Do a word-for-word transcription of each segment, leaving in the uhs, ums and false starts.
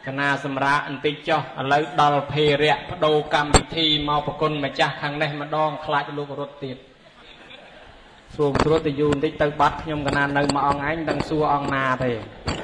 កណាសម្រាប់អន្តិចចុះឥឡូវដល់ភេរៈបដូរកម្មវិធីមកប្រគុណម្ចាស់ខាងនេះម្ដងខ្លាចលោករត់ទៀតសួរត្រួតទៅយូរបន្តិចទៅបាត់ខ្ញុំកណានៅមួយអង្គឯងដឹងសួរអង្គណាទេ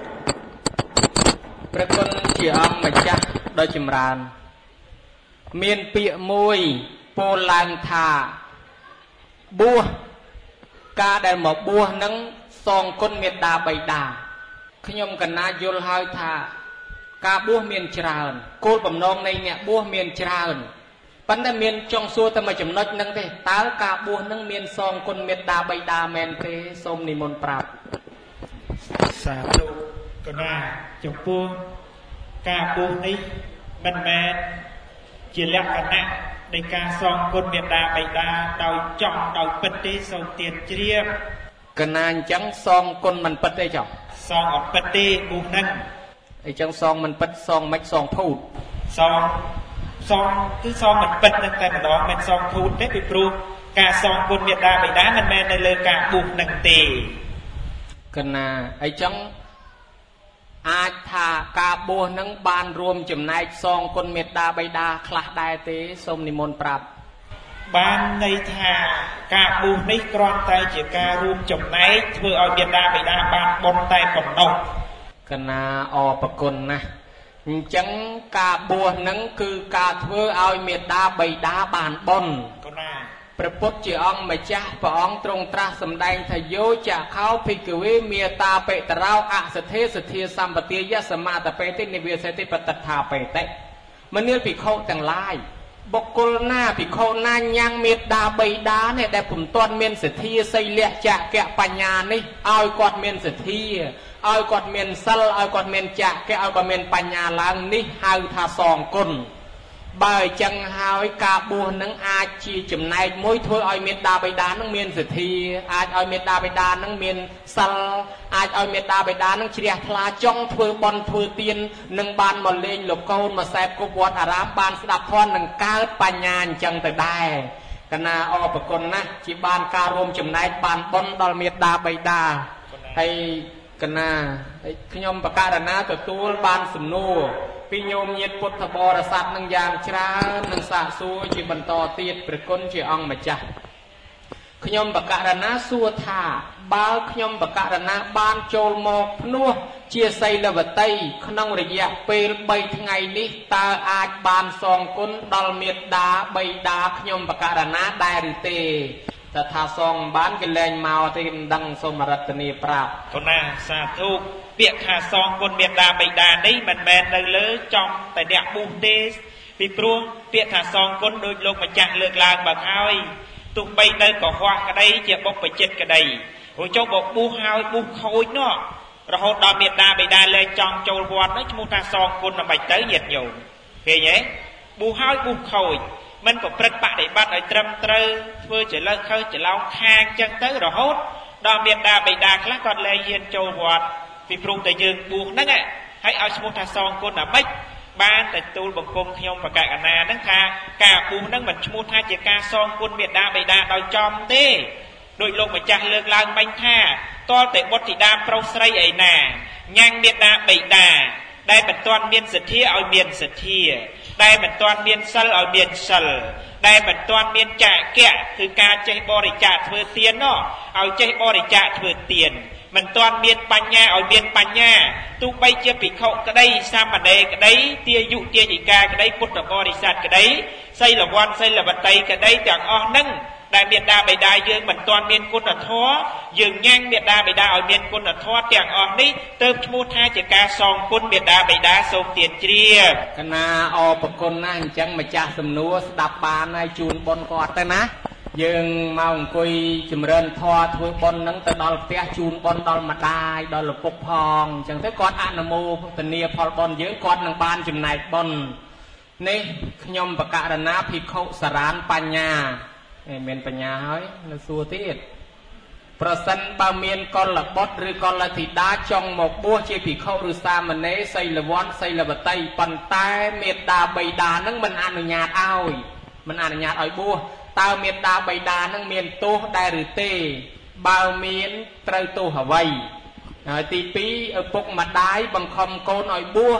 ប្រគុណជាអង្គម្ចាស់ដ៏ចម្រើនមានពាក្យមួយពោលឡើងថាបួសការដែលមកបួសនឹងសងគុណមេត្តាបិតាខ្ញុំកណាយល់ហើយថាការបួសមានច្រើនគោលបំណងនៃអ្នកបួសមានច្រើនប៉ុន្តែមានចង់សួរតែមួយចំណុចហ្នឹងទេតើការបួសនឹងមានសងគុណមេត្តាបិតាមែនទេសូមនិមន្តប្រាប់សាធុកណាចំពោះការបួសនេះមិនមែនជាលក្ខណៈនៃការសងគុណមេត្តាបិតាដោយចង់ដោយពិតទេសូមទានជ្រាបកណាអញ្ចឹងសងគុណមិនពិតទេចុះសងអត់ពិតទេបួសហ្នឹងអញ្ចឹងសងមិនពិតសងមិនសងភូតសងសងគឺសងមិនពិតនឹងតែម្ដងមិនសងភូតទេពីព្រោះការសងគុណមេត្តាបិតាមិនមែននៅលើការបួសនឹងទេកណាអញ្ចឹងអាចថាការបួសនឹងបានរួមចំណែកសងគុណមេត្តាបិតាខ្លះដែរទេសូមនិមន្តប្រាប់បានន័យថាការបួសនេះគ្រាន់តែជាការរួមចំណែកធ្វើឲ្យមេត្តាបិតាបានបុណ្យតែប៉ុណ្ណោះកណាអរប្រគុណណាស់អញ្ចឹងការបួសនឹងគឺការធ្វើឲ្យមេត្តាបិតាបានបុណ្យកណាព្រះពុទ្ធជាអង្គម្ចាស់ព្រះអង្គទ្រង់ត្រាស់សម្ដែងថាយោចៈខោភិក្ខវេមេត្តាបិតរោអសទ្ធេសទ្ធាសម្បទាយសមាតបេតិនិវាសេតិបតថាបេតិមនាលភិក្ខុទាំងឡាយបុគ្គលណាភិក្ខុណាញ៉ាំងមេត្តាបិតានេះដែលពុំទាន់មានសទ្ធាសីលៈចក្កៈបញ្ញានេះឲ្យគាត់មានសទ្ធាឲ្យគាត់មានសិលឲ្យគាត់មានចក្កៈឲ្យគាត់មានបញ្ញាឡើងនេះហៅថាសងគុណបើអញ្ចឹងហើយការបួសនឹងអាចជាចំណែកមួយធ្វើឲ្យមេត្តាបិតានឹងមានសទ្ធាអាចឲ្យមេត្តាបិតានឹងមានសិលអាចឲ្យមេត្តាបិតានឹងជ្រះថ្លាចង់ធ្វើបន់ធ្វើទាននឹងបានមកលេងលោកកូនមកសែបគប់វត្តអារាមបានស្ដាប់ធម៌នឹងកើតបញ្ញាអញ្ចឹងទៅដែរកណាអរប្រគុណណាស់ជាបានការរួមចំណែកបានបន់ដល់មេត្តាបិតាហើយកណាខ្ញុំបករណាទទួលបានសំណួរពីញោមញាតិពុទ្ធបរិស័ទនឹងយ៉ាងច្រើននឹងសាកសួរជាបន្តទៀតព្រះគុណជាអង្គម្ចាស់ខ្ញុំបករណាសួរថាបើខ្ញុំបករណាបានចូលមកភ្នោះជាសីលវតីក្នុងរយៈពេលបីថ្ងៃនេះតើអាចបានសងគុណដល់មេត្តាបិតាខ្ញុំបករណាដែរឬទេតែថាសងបានគេលែងមកទេមិនដឹងសូមរតនាប្រាប់កណាសាធុពាក្យថាសងគុណមេត្តាបិតានេះមិនមែននៅលើចំតែអ្នកបួសទេពីព្រោះពាក្យថាសងគុណដោយលោកម្ចាស់លើកឡើងបើហើយទោះបីនៅកុហកក្តីជាបុព្វជិតក្តីព្រោះចុះបបួសហើយបួសខូចនោះរហូតដល់មេត្តាបិតាលែងចង់ចូលវត្តនោះឈ្មោះថាសងគុណដើម្បីទៅញាតិញោមឃើញទេបួសហើយបួសខូចមិនប្រព្រឹត្តបដិបត្តិឲ្យត្រឹមត្រូវធ្វើជាលើខើច្រឡោមខាងចឹងទៅរហូតដល់មេត្តាបិតាខ្លះគាត់លែងហ៊ានចូលវត្តពីព្រោះតែយើងបួសហ្នឹងហើយឲ្យឈ្មោះថាសងគុណអាម៉េចបានតែទូលបង្គំខ្ញុំបកកណាហ្នឹងថាការបួសហ្នឹងមិនឈ្មោះថាជាការសងគុណមេត្តាបិតាដោយចំទេដោយលោកម្ចាស់លើកឡើងមិញថាតលតែបុត្រធីតាប្រុសស្រីឯណាញ៉ាំងមេត្តាបិតាដែលមិនទាន់មានសទ្ធាឲ្យមានសទ្ធាដែលមិនទាន់មានសិលឲ្យមានសិលដែលមិនទាន់មានចក្កៈគឺការចេះបរិច្ចាគធ្វើទាននោះឲ្យចេះបរិច្ចាគធ្វើទានមិនទាន់មានបញ្ញាឲ្យមានបញ្ញាទោះបីជាភិក្ខុក្តីសាមណេរក្តីទាយុទាយិកាក្តីពុទ្ធបរិស័ទក្តីសីលវ័នសីលវតីក្តីទាំងអស់ហ្នឹងដែលមេត្តាបិតាយើងមិនទាន់មានគុណធម៌យើងញ៉ាំងមេត្តាបិតាឲ្យមានគុណធម៌ទាំងអស់នេះទើបឈ្មោះថាជាការសងគុណមេត្តាបិតាសូមទានជ្រាបកណាអរប្រគុណណាស់អញ្ចឹងម្ចាស់សំណួរស្ដាប់បានហើយជូនបុណ្យគាត់ទៅណាយើងមកអង្គុយចម្រើនធម៌ធ្វើបុណ្យហ្នឹងទៅដល់ផ្ទះជូនបុណ្យដល់ម្ដាយដល់ឪពុកផងអញ្ចឹងទៅគាត់អនុមោទនាផលបុណ្យយើងគាត់នឹងបានចំណែកបុណ្យនេះខ្ញុំបករណាភិក្ខុសរានបញ្ញាមានបញ្ញាហើយនៅសួរទៀតប្រសិនបើមានកលបុត្រឬកលធីតាចង់មកបួសជាភិក្ខុឬសាមណេរសីលវ័នសីលវតីប៉ុន្តែមេត្តាបិតានឹងមិនអនុញ្ញាតឲ្យមិនអនុញ្ញាតឲ្យបួសតើមេត្តាបិតានឹងមានទោសដែរឬទេបើមានត្រូវទោសអ្វីហើយទីពីរឪពុកម្ដាយបង្ខំកូនឲ្យបួស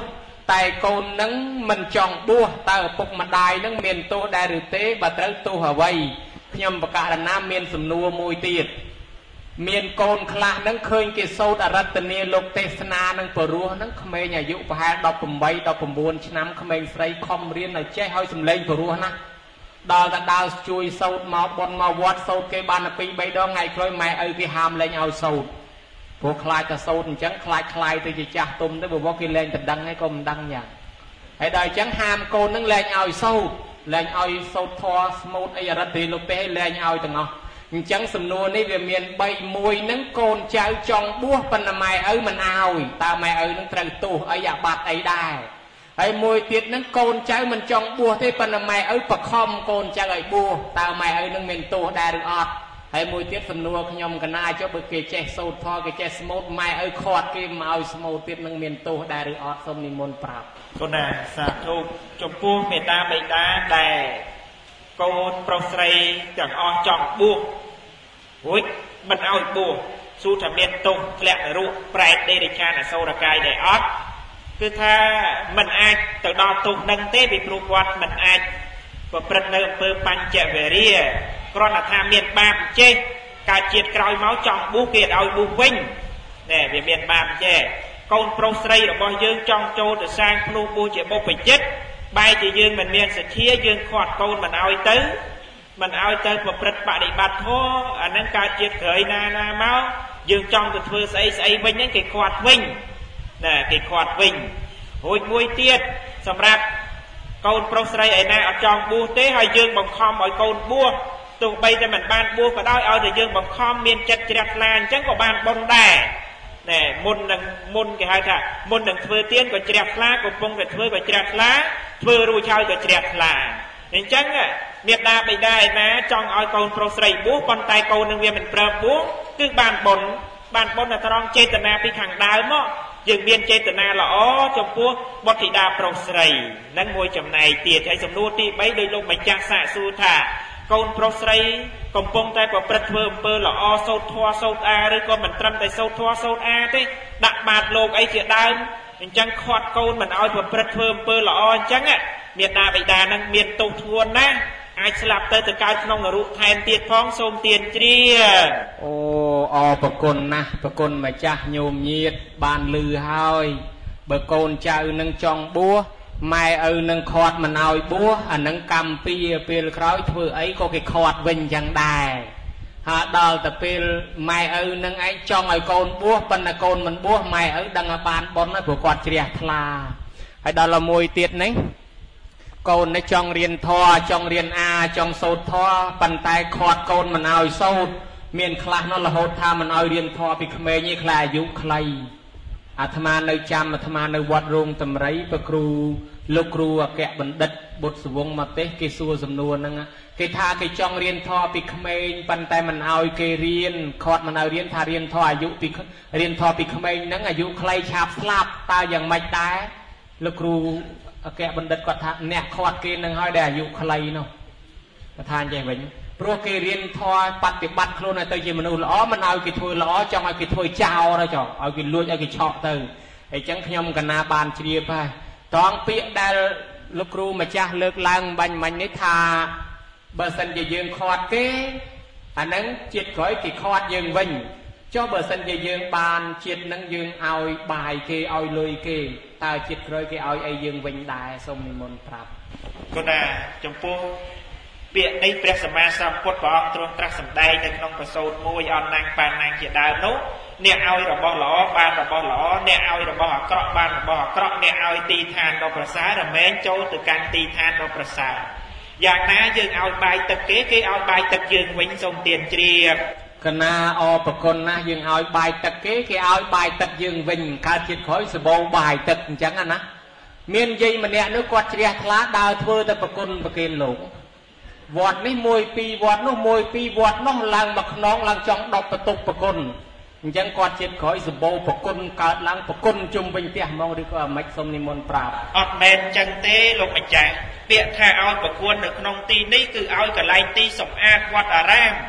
តែកូននឹងមិនចង់បួសតើឪពុកម្ដាយនឹងមានទោសដែរឬទេបើត្រូវទោសអ្វីខ្ញុំបកករណាមានសំណួរមួយទៀតមានកូនខ្លះនឹងឃើញគេសូត្រអរតនីលោកទេសនានឹងពរោះនឹងក្មេងអាយុប្រហែលដប់ប្រាំដប់ប្រាំ៩ឆ្នាំក្មេងស្រីខំរៀនឲ្យចេះឲ្យសំឡេងពរោះណាដល់តែដើរជួយសូត្រមកបនមកវត្តសូត្រគេបានតែពីរបីដងថ្ងៃក្រោយម៉ែឪគេហាមលែងឲ្យសូត្រព្រោះខ្លាចតែសូត្រអញ្ចឹងខ្លាចខ្លាយទៅជាចាស់ទុំទៅបើគេលែងតែដឹងហើយក៏មិនដឹងយ៉ាងហើយដល់អញ្ចឹងហាមកូននឹងលែងឲ្យសូត្រលែងឲ្យសូត្រធម៌ស្មូតអីអរតនីលោកទេសលែងឲ្យទាំងអស់អញ្ចឹងសំណួរនេះវាមានបីមួយនឹងកូនចៅចង់បួសប៉ុន្តែម៉ែឪមិនឲ្យតើម៉ែឪនឹងត្រូវទោសអីអាបត្តិអីដែរហើយមួយទៀតនឹងកូនចៅមិនចង់បួសទេប៉ុន្តែម៉ែឪបខំកូនចៅឲ្យបួសតើម៉ែឪនឹងមានទោសដែរឬអត់ហើយមួយទៀតសំណួរខ្ញុំកណាចុះបើគេចេះសូត្រធម៌គេចេះស្មូតម៉ែឪខាត់គេមកឲ្យស្មូតទៀតនឹងមានទោសដែរឬអត់សូមនិមន្តប្រាប់កូនណាសាធុចំពោះមេត្តាបិតាដែលកូនប្រុសស្រីទាំងអស់ចង់បួសរួចមិនឲ្យបួសសួរថាមានទោសធ្លាក់នរកប្រែតដេរឆានអសូរកាយដែរអត់គឺថាមិនអាចទៅដល់ទោសនឹងទេពីព្រោះគាត់មិនអាចប្រព្រឹត្តនៅអំពើបញ្ចវេរាគ្រាន់តែថាមានបាបចេះកើតជាតិក្រោយមកចង់បួសគេឲ្យបួសវិញណែវាមានបាបចេះកូនប្រុសស្រីរបស់យើងចង់ចូលទៅសាងភ្នោះបួសជាបុព្វជិតបែរជាយើងមិនមានសទ្ធាយើងខាត់កូនមិនឲ្យទៅមិនឲ្យទៅប្រព្រឹត្តបដិបត្តិធម៌អានឹងកើតជាតិក្រោយណាណាមកយើងចង់ទៅធ្វើស្អីស្អីវិញហ្នឹងគេខាត់វិញណែគេខាត់វិញរួចមួយទៀតសម្រាប់កូនប្រុសស្រីឯណាអត់ចង់បួសទេហើយយើងបង្ខំឲ្យកូនបួសទោះបីតែមិនបានបួសក៏ដោយឲ្យតែយើងបង្ខំមានចិត្តជ្រះថ្លាអញ្ចឹងក៏បានបុណ្យដែរណែមុននឹងមុនគេហៅថាមុននឹងធ្វើទានក៏ជ្រះថ្លាកំពុងតែធ្វើក៏ជ្រះថ្លាធ្វើរួចហើយក៏ជ្រះថ្លាអញ្ចឹងមេត្តាបិតាឯណាចង់ឲ្យកូនប្រុសស្រីបួសប៉ុន្តែកូននឹងវាមិនព្រមបួសគឺបានបុណ្យបានបុណ្យត្រង់ចេតនាពីខាងដើមមកយើងមានចេតនាល្អចំពោះបុត្រធីតាប្រុសស្រីនឹងមួយចំណែកទៀតហើយសំណួរទីបីដោយលោកម្ចាស់សាកសួរថាកូនប្រុសស្រីកំពុងតែប្រព្រឹត្តធ្វើអំពើល្អសូត្រធម៌សូត្រអាឬក៏មិនត្រឹមតែសូត្រធម៌សូត្រអាទេដាក់បាតលោកអីជាដើមអញ្ចឹងខាត់កូនមិនឲ្យប្រព្រឹត្តធ្វើអំពើល្អអញ្ចឹងមេត្តាបិតានឹងមានទោសធ្ងន់ណាស់អាចស្លាប់ទៅទៅកើតក្នុងនរកថែមទៀតផងសូមទានជ្រាអូអរប្រគុណណាស់ប្រគុណម្ចាស់ញោមញាតបានលឺហើយបើកូនចៅនឹងចង់បួសម៉ែឪនឹងខាត់មិនឲ្យបួសអានឹងកម្មពីពេលក្រោយធ្វើអីក៏គេខាត់វិញយ៉ាងដែរហើយដល់ទៅពេលម៉ែឪនឹងឯងចង់ឲ្យកូនបួសប៉ុន្តែកូនមិនបួសម៉ែឪដឹងថាបានបុណ្យហើយព្រោះគាត់ជ្រះថ្លាហើយដល់តែមួយទៀតនេះកូននេះចង់រៀនធម៌ចង់រៀនអាចង់សូត្រធម៌ប៉ុន្តែខាត់កូនមិនឲ្យសូត្រមានខ្លះនោះរហូតថាមិនឲ្យរៀនធម៌ពីក្មេងឯងខ្លះអាយុខ្លីអាត្មានៅចាំអាត្មានៅវត្តរោងតម្រៃព្រះគ្រូលោកគ្រូអគ្គបណ្ឌិតបុត្រសវងមកទេសគេសួរសំណួរហ្នឹងគេថាគេចង់រៀនធម៌ពីក្មេងប៉ុន្តែមិនឲ្យគេរៀនខាត់មិនឲ្យរៀនថារៀនធម៌អាយុពីរៀនធម៌ពីក្មេងហ្នឹងអាយុខ្លីឆាប់ស្លាប់តើយ៉ាងម៉េចដែរលោកគ្រូអគ្គបណ្ឌិតគាត់ថាអ្នកខាត់គេនឹងឲ្យដែលអាយុខ្លីនោះគាត់ថាអញ្ចឹងវិញព្រោះគេរៀនធម៌បប្រតិបត្តិខ្លួនឲ្យទៅជាមនុស្សល្អមិនឲ្យគេធ្វើល្អចង់ឲ្យគេធ្វើចោលទៅចុះឲ្យគេលួចឲ្យគេឆក់ទៅអញ្ចឹងខ្ញុំកណាបានជ្រាបហើយតងពាក្យដែលលោកគ្រូម្ចាស់លើកឡើងបាញ់មិញនេះថាបើសិនជាយើងខាត់គេអានឹងជាតិក្រោយគេខាត់យើងវិញចុះបើសិនជាយើងបានជាតិនឹងយើងឲ្យបាយគេឲ្យលុយគេតើជាតិក្រោយគេឲ្យអីយើងវិញដែរសូមនិមន្តប្រាប់គណាចំពោះពាក្យនេះព្រះសម្មាសម្ពុទ្ធព្រះអង្គទ្រង់ត្រាស់សម្ដែងនៅក្នុងប្រសូតមួយអនណាំងបានណាំងជាដើមនោះអ្នកឲ្យរបស់ល្អបានរបស់ល្អអ្នកឲ្យរបស់អាក្រក់បានរបស់អាក្រក់អ្នកឲ្យទីឋានដ៏ប្រសើររមែងចូលទៅកាន់ទីឋានដ៏ប្រសើរយ៉ាងណាយើងឲ្យបាយទឹកគេគេឲ្យបាយទឹកយើងវិញសូមទានជ្រាបកណាអរប្រគុណណាស់យើងឲ្យបាយទឹកគេគេឲ្យបាយទឹកយើងវិញកើតជាតិក្រោយសបោបាយទឹកអញ្ចឹងណាមានយាយម្នាក់នោះគាត់ជ្រះថ្លាដើរធ្វើតែប្រគុណប្រគេនលោកវត្តនេះមួយពីរវត្តនោះមួយពីរវត្តនោះឡើងមកខ្នងឡើងចង់ដប់បន្ទុកប្រគុណអញ្ចឹងគាត់ជាតិក្រោយសបោប្រគុណកើតឡើងប្រគុណជុំវិញផ្ទះហ្មងឬក៏អាម៉េចសូមនិមន្តប្រាប់អត់មែនអញ្ចឹងទេលោកម្ចាស់ពាក្យថាឲ្យប្រគុណនៅក្នុងទីនេះគឺឲ្យកន្លែងទីសម្អាតវត្តអារាម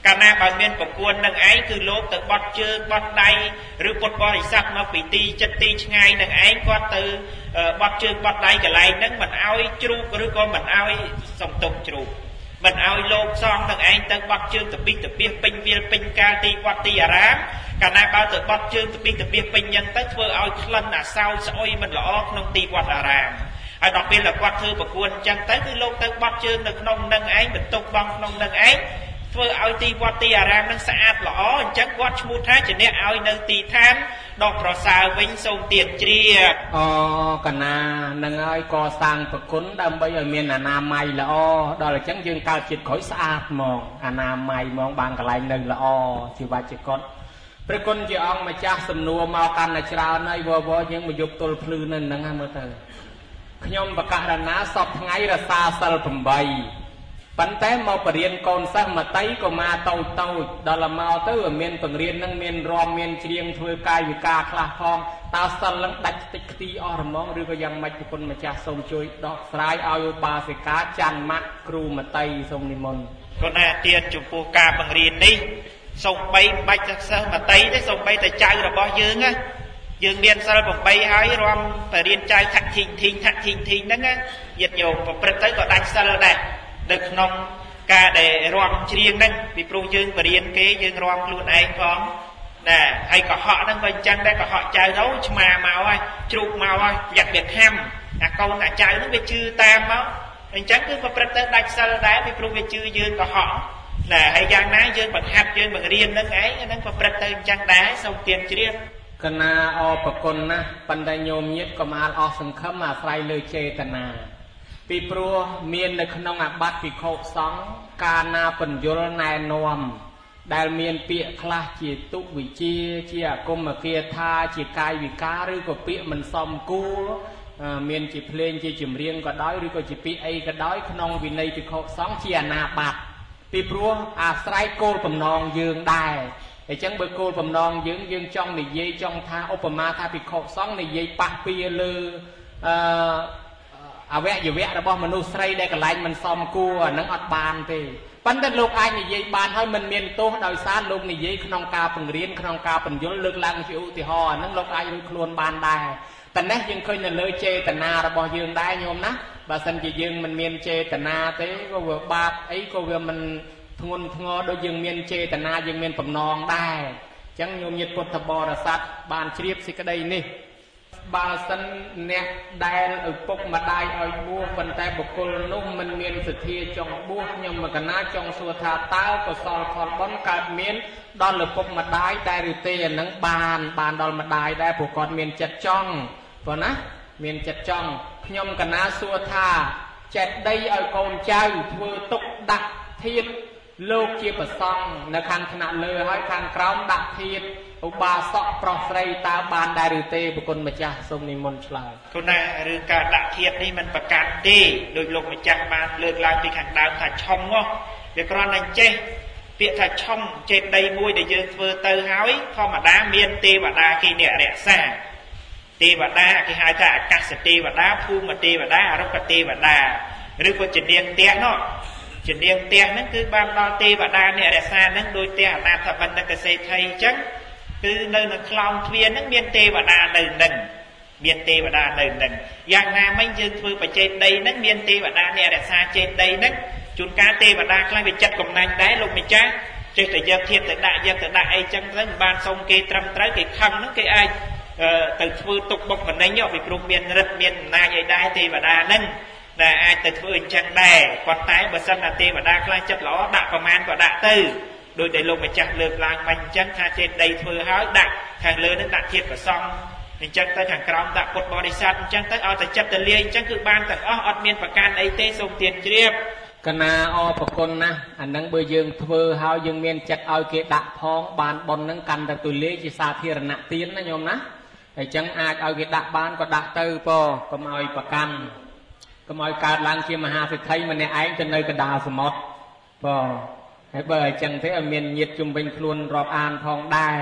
កាលណាបើមានប្រគួននឹងឯងគឺលោកទៅបត់ជើងបត់ដៃឬពុទ្ធបរិស័ទមកពីទីចិត្តទីឆ្ងាយនឹងឯងគាត់ទៅបត់ជើងបត់ដៃកន្លែងហ្នឹងមិនឲ្យជ្រូកឬក៏មិនឲ្យសំទុកជ្រូកមិនឲ្យលោកសងនឹងឯងទៅបត់ជើងទៅពីទៅពីពេញវាលពេញកាលទីវត្តទីអារាមកាលណាបើទៅបត់ជើងទៅពីទៅពីពេញយ៉ាងទៅធ្វើឲ្យក្លិនអាសោស្អុយមិនល្អក្នុងទីវត្តអារាមហើយដល់ពេលគាត់ធ្វើប្រគួនអញ្ចឹងទៅគឺលោកទៅបត់ជើងនៅក្នុងនឹងឯងបន្ទុកបងក្នុងនឹងឯងធ្វើឲ្យទីវត្តទីអារាមនឹងស្អាតល្អអញ្ចឹងគាត់ឈ្មោះថាជាអ្នកឲ្យនៅទីឋានដ៏ប្រសើរវិញសូមទានជ្រាបអូកណានឹងហើយកសាងប្រគុណដើម្បីឲ្យមានអនាម័យល្អដល់អញ្ចឹងយើងកើតចិត្តក្រោយស្អាតហ្មងអនាម័យហ្មងបានកន្លែងនៅល្អជីវចកតព្រះគុណជាអង្គម្ចាស់សំណួរមកកាន់តែច្រើនហើយវវយើងមកយកទល់ភ្លឺនៅហ្នឹងហ្នឹងមើលទៅខ្ញុំបកករណាសពថ្ងៃរសាសិលប្រាំប៉ុន្តែមកបរៀនកូនសិស្សមតីក៏មកតូចតូចដល់មកទៅមានបង្រៀននឹងមានរំមានច្រៀងធ្វើកាយវិការខ្លះផងតើសិលនឹងដាច់តិចខ្ទីអស់រមងឬក៏យ៉ាងម៉េចប្រគុណម្ចាស់សូមជួយដកស្រាយឲ្យឧបាសិកាច័ន្ទម៉ាក់គ្រូមតីសូមនិមន្តគណៈទានចំពោះការបង្រៀននេះសូមបីបាច់សិស្សមតីទេសូមបីតែចៅរបស់យើងណាយើងមានសិលប្រាំហើយរំបរៀនចៅថាក់ធីងធីងថាក់ធីងធីងហ្នឹងណាញាតិញោមប្រព្រឹត្តទៅក៏ដាច់សិលដែរនៅក្នុងការដែលរំច្រៀងហ្នឹងពីព្រោះយើងបរៀនគេយើងរំខ្លួនឯងផងណាហើយកុហកហ្នឹងក៏អញ្ចឹងដែរកុហកចៅទៅឆ្មាមកហើយជ្រូកមកហើយយ៉ាក់វាខំអាកូនអាចៅហ្នឹងវាជឿតាមមកអញ្ចឹងគឺប្រព្រឹត្តទៅដាច់សិលដែរពីព្រោះវាជឿយើងកុហកណាហើយយ៉ាងណាយើងបង្ហាត់យើងបង្រៀនហ្នឹងឯងហ្នឹងប្រព្រឹត្តទៅអញ្ចឹងដែរសូមទានជ្រាបកណាអរប្រគុណណាស់ប៉ុន្តែញោមញាតិកុំអាលអស់សង្ឃឹមអាស្រ័យលើចេតនាពីព្រោះមាននៅក្នុងអាបត្តិភិក្ខុសង្ឃកាលណាបញ្យលណែនាំដែលមានពាក្យខ្លះជាទុវិជាជាអគមគាថាជាកាយវិការឬក៏ពាក្យមិនសមគួរមានជាភ្លេងជាចម្រៀងក៏ដោយឬក៏ជាពាក្យអីក៏ដោយក្នុងវិន័យភិក្ខុសង្ឃជាអនាបត្តិពីព្រោះអាស្រ័យគោលបំណងយើងដែរអញ្ចឹងបើគោលបំណងយើងយើងចង់និយាយចង់ថាឧបមាថាភិក្ខុសង្ឃនិយាយប៉ះពាល់លើអឺអវយវៈរបស់មនុស្សស្រីដែលកន្លែងមិនសមគួរអានឹងអត់បានទេប៉ុន្តែលោកអាចនិយាយបានហើយមិនមានទោសដោយសារលោកនិយាយក្នុងការបង្រៀនក្នុងការបញ្យលលើកឡើងជាឧទាហរណ៍អានឹងលោកអាចរួចខ្លួនបានដែរតែនេះយើងឃើញនៅលើចេតនារបស់យើងដែរញោមណាបើសិនជាយើងមិនមានចេតនាទេក៏វាបាបអីក៏វាមិនធ្ងន់ធ្ងរដូចយើងមានចេតនាយើងមានបំណងដែរអញ្ចឹងញោមញាតិពុទ្ធបរិស័ទបានជ្រាបសេចក្តីនេះបើសិនអ្នកដែលឪពុកម្ដាយឲ្យបួសប៉ុន្តែបុគ្គលនោះមិនមានសទ្ធាចង់បួសខ្ញុំមកកណាចង់សួរថាតើកុសលផលបុណ្យកើតមានដល់ឪពុកម្ដាយដែរឬទេអានឹងបានបានដល់ម្ដាយដែរព្រោះគាត់មានចិត្តចង់ព្រោះណាមានចិត្តចង់ខ្ញុំកណាសួរថាចេតដីឲ្យកូនចៅធ្វើទុកដាក់ធាតុលោកជាប្រសង់នៅខាងថ្នាក់លើហើយខាងក្រោមដាក់ធាតុឧបាសកប្រុសស្រីតើបានដែរឬទេប្រគុណម្ចាស់សូមនិមន្តឆ្លើយគណៈរឿងការដាក់ធាតុនេះมันប្រកាសទេដោយលោកម្ចាស់បានលើកឡើងពីខាងដើមថាឆុងហ៎វាគ្រាន់តែចេះពាក្យថាឆុងចេតដីមួយដែលយើងធ្វើទៅហើយធម្មតាមានទេវតាគេអ្នករក្សាទេវតាគេហៅថាអាកាសទេវតាភូមិទេវតាអរុក្ខទេវតាឬក៏ជានាងផ្ទះនោះជានាងផ្ទះហ្នឹងគឺបានដល់ទេវតាអ្នករក្សាហ្នឹងដោយផ្ទះអនាថបណ្ឌិតសេដ្ឋីអញ្ចឹងគឺនៅនៅខ្លោងទ្វារហ្នឹងមានទេវតានៅហ្នឹងមានទេវតានៅហ្នឹងយ៉ាងណាមិញយើងធ្វើបច្ចេកដីហ្នឹងមានទេវតាអ្នករក្សាចេតដីហ្នឹងជួនកាលទេវតាខ្លះវាចិត្តកំណាញ់ដែរលោកម្ចាស់ចេះតែយកធៀបទៅដាក់យកទៅដាក់អីចឹងទៅមិនបានសុំគេត្រឹមត្រូវគេខឹងហ្នឹងគេអាចទៅធ្វើទុកបុកម្នេញពីព្រោះមានរិទ្ធមានអំណាចអីដែរទេវតាហ្នឹងដែលអាចទៅធ្វើអញ្ចឹងដែរគាត់តែបើសិនតែទេវតាខ្លះចិត្តល្អដាក់ប្រមាណក៏ដាក់ទៅដោយដែលលោកម្ចាស់លើកឡើងបាញ់អញ្ចឹងថាចេតដីធ្វើហើយដាក់ខាងលើនឹងដាក់ធាតុប្រសង់អញ្ចឹងទៅខាងក្រោមដាក់ពុទ្ធបរិស័ទអញ្ចឹងទៅឲ្យតែចិត្តទៅលាយអញ្ចឹងគឺបានទាំងអស់អត់មានប្រកាន់អីទេសូមទានជ្រាបកណាអរប្រគុណណាស់អានឹងបើយើងធ្វើហើយយើងមានចិត្តឲ្យគេដាក់ផងបានប៉ុននឹងកាន់តែទូលាយជាសាធារណៈទានណាញោមណាអញ្ចឹងអាចឲ្យគេដាក់បានក៏ដាក់ទៅពោកុំឲ្យប្រកាន់កុំឲ្យកើតឡើងជាមហាសេដ្ឋីម្នាក់ឯងទៅនៅកណ្ដាលសមុទ្រពោហើយបើអញ្ចឹងទេឲ្យមានញាតិជុំវិញខ្លួនរាប់អានផងដែរ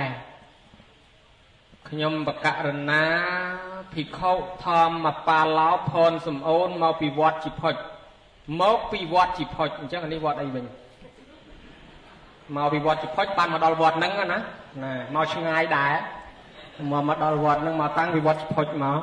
ខ្ញុំបកករណាភិក្ខុធម្មបាឡោផនសំអូនមកពីវត្តជីផុចមកពីវត្តជីផុចអញ្ចឹងនេះវត្តអីវិញមកពីវត្តផុចបានមកដល់វត្តហ្នឹងណាណាមកឆ្ងាយដែរមកមកដល់វត្តហ្នឹងមកតាំងពីវត្តផុចមក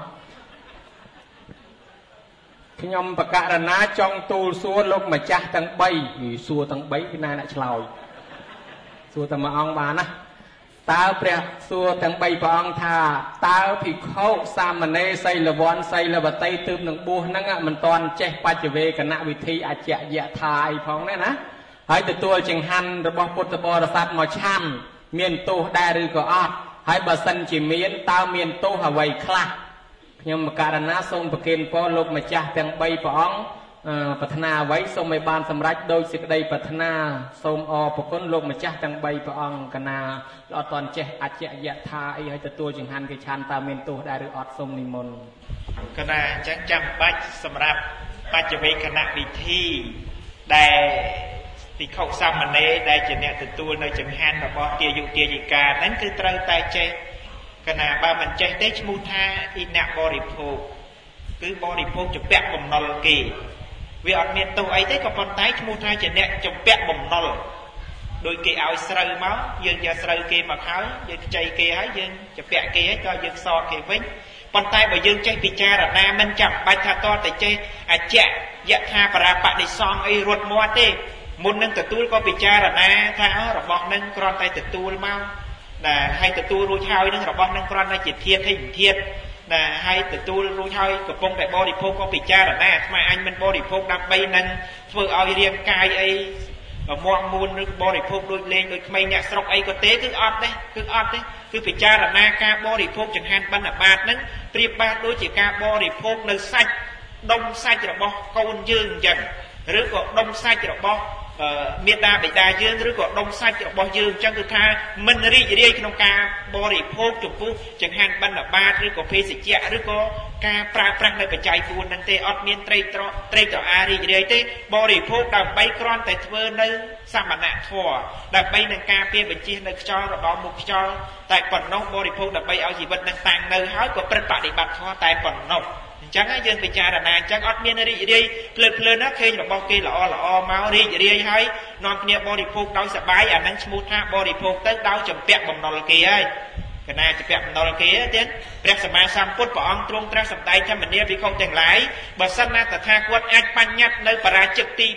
ខ្ញុំបកករណាចង់ទូលសួរលោកម្ចាស់ទាំង3សួរទាំង3គឺណាអ្នកឆ្លើយសួរតែមួយអង្គបានណាតើព្រះសួរទាំង3ព្រះអង្គថាតើភិក្ខុសាមណេរសីលវ័នសីលវតីទើបនឹងបួសហ្នឹងមិនទាន់ចេះបច្ចវេកណវិធីអច្ចយថាអីផងទេណាហើយទទួលចង្ហាន់របស់ពុទ្ធបរិស័ទមកឆាន់មានទោសដែរឬក៏អត់ហើយបើសិនជាមានតើមានទោសអ្វីខ្លះខ្ញុំបកករណាសូមប្រគេនពរលោកម្ចាស់ទាំង3ព្រះអង្គប្រាថ្នាអ្វីសូមឲ្យបានសម្រេចដោយសេចក្តីប្រាថ្នាសូមអរព្រគុណលោកម្ចាស់ទាំង3ព្រះអង្គកណាអត់តន់ចេះអច្ចយថាអីឲ្យទទួលចង្ហាន់គេឆាន់តើមានទោសដែរឬអត់សូមនិមន្តកណាអញ្ចឹងចាំបាច់សម្រាប់បច្ចវេកណវិធីដែលភិក្ខុសាមណេរដែលជាអ្នកទទួលនៅចង្ហាន់របស់ទាយុទាយិកាហ្នឹងគឺត្រូវតែចេះកណាបើមិនចេះទេឈ្មោះថាអ៊ីអ្នកបរិភោគគឺបរិភោគជំពាក់បំណុលគេវាអត់មានទោសអីទេក៏ប៉ុន្តែឈ្មោះថាជាអ្នកជំពាក់បំណុលដោយគេឲ្យស្រូវមកយើងយកស្រូវគេមកហើយយើងខ្ចីគេហើយយើងជំពាក់គេហើយក៏យើងសល់គេវិញប៉ុន្តែបើយើងចេះពិចារណាមិនចាំបាច់ថាតតែចេះអច្ចយថាបរាបនិសង្ឃអីរត់មាត់ទេមុននឹងទទួលក៏ពិចារណាថារបស់នឹងគ្រាន់តែទទួលមកណាហើយទទួលរួចហើយនឹងរបស់នឹងគ្រាន់តែជាធាតុហិធាតុណាហើយទទួលរួចហើយកំពុងតែបរិភោគក៏ពិចារណាអាត្មាអញមិនបរិភោគដើម្បីនឹងធ្វើឲ្យរាងកាយអីមាំមួនឬបរិភោគដូចលេងដូចក្មេងអ្នកស្រុកអីក៏ទេគឺអត់ទេគឺអត់ទេគឺពិចារណាការបរិភោគចង្ហាន់បណ្ឌបាតនឹងប្រៀបបានដូចជាការបរិភោគនៅសាច់ដុំសាច់របស់កូនយើងអញ្ចឹងឬក៏ដុំសាច់របស់មេដាបិតាយើងឬក៏ដុំសាច់របស់យើងអញ្ចឹងគឺថាមិនរីករាយក្នុងការបរិភោគចំពោះចង្ហាន់បណ្ឌបាតឬក៏ភេសជ្ជៈឬក៏ការប្រើប្រាស់នៅបច្ច័យbốnហ្នឹងទេអត់មានត្រេកត្រត្រេកត្រអារីករាយទេបរិភោគដើម្បីគ្រាន់តែធ្វើនៅសមណធម៌ដើម្បីនឹងការពារបញ្ជិះនៅខ្យល់របស់មុខខ្យល់តែប៉ុណ្ណោះបរិភោគដើម្បីឲ្យជីវិតនឹងតាំងនៅហើយក៏ប្រឹកបដិបត្តិធម៌តែប៉ុណ្ណោះអញ្ចឹងហើយយើងពិចារណាអញ្ចឹងអត់មានរីករាយភ្លើតភ្លើនណាឃើញរបស់គេល្អល្អមករីករាយហើយនាំគ្នាបរិភោគដោយសប្បាយអានឹងឈ្មោះថាបរិភោគទៅដោយចម្ពាក់បំណុលគេហើយកណាចម្ពាក់បំណុលគេទៀតព្រះសម្មាសម្ពុទ្ធព្រះអង្គទ្រង់ត្រាស់សម្ដែងធម្មនាភិក្ខុទាំងឡាយបើសិនណាតថាគតអាចបញ្ញត្តិនៅបរាជិកទី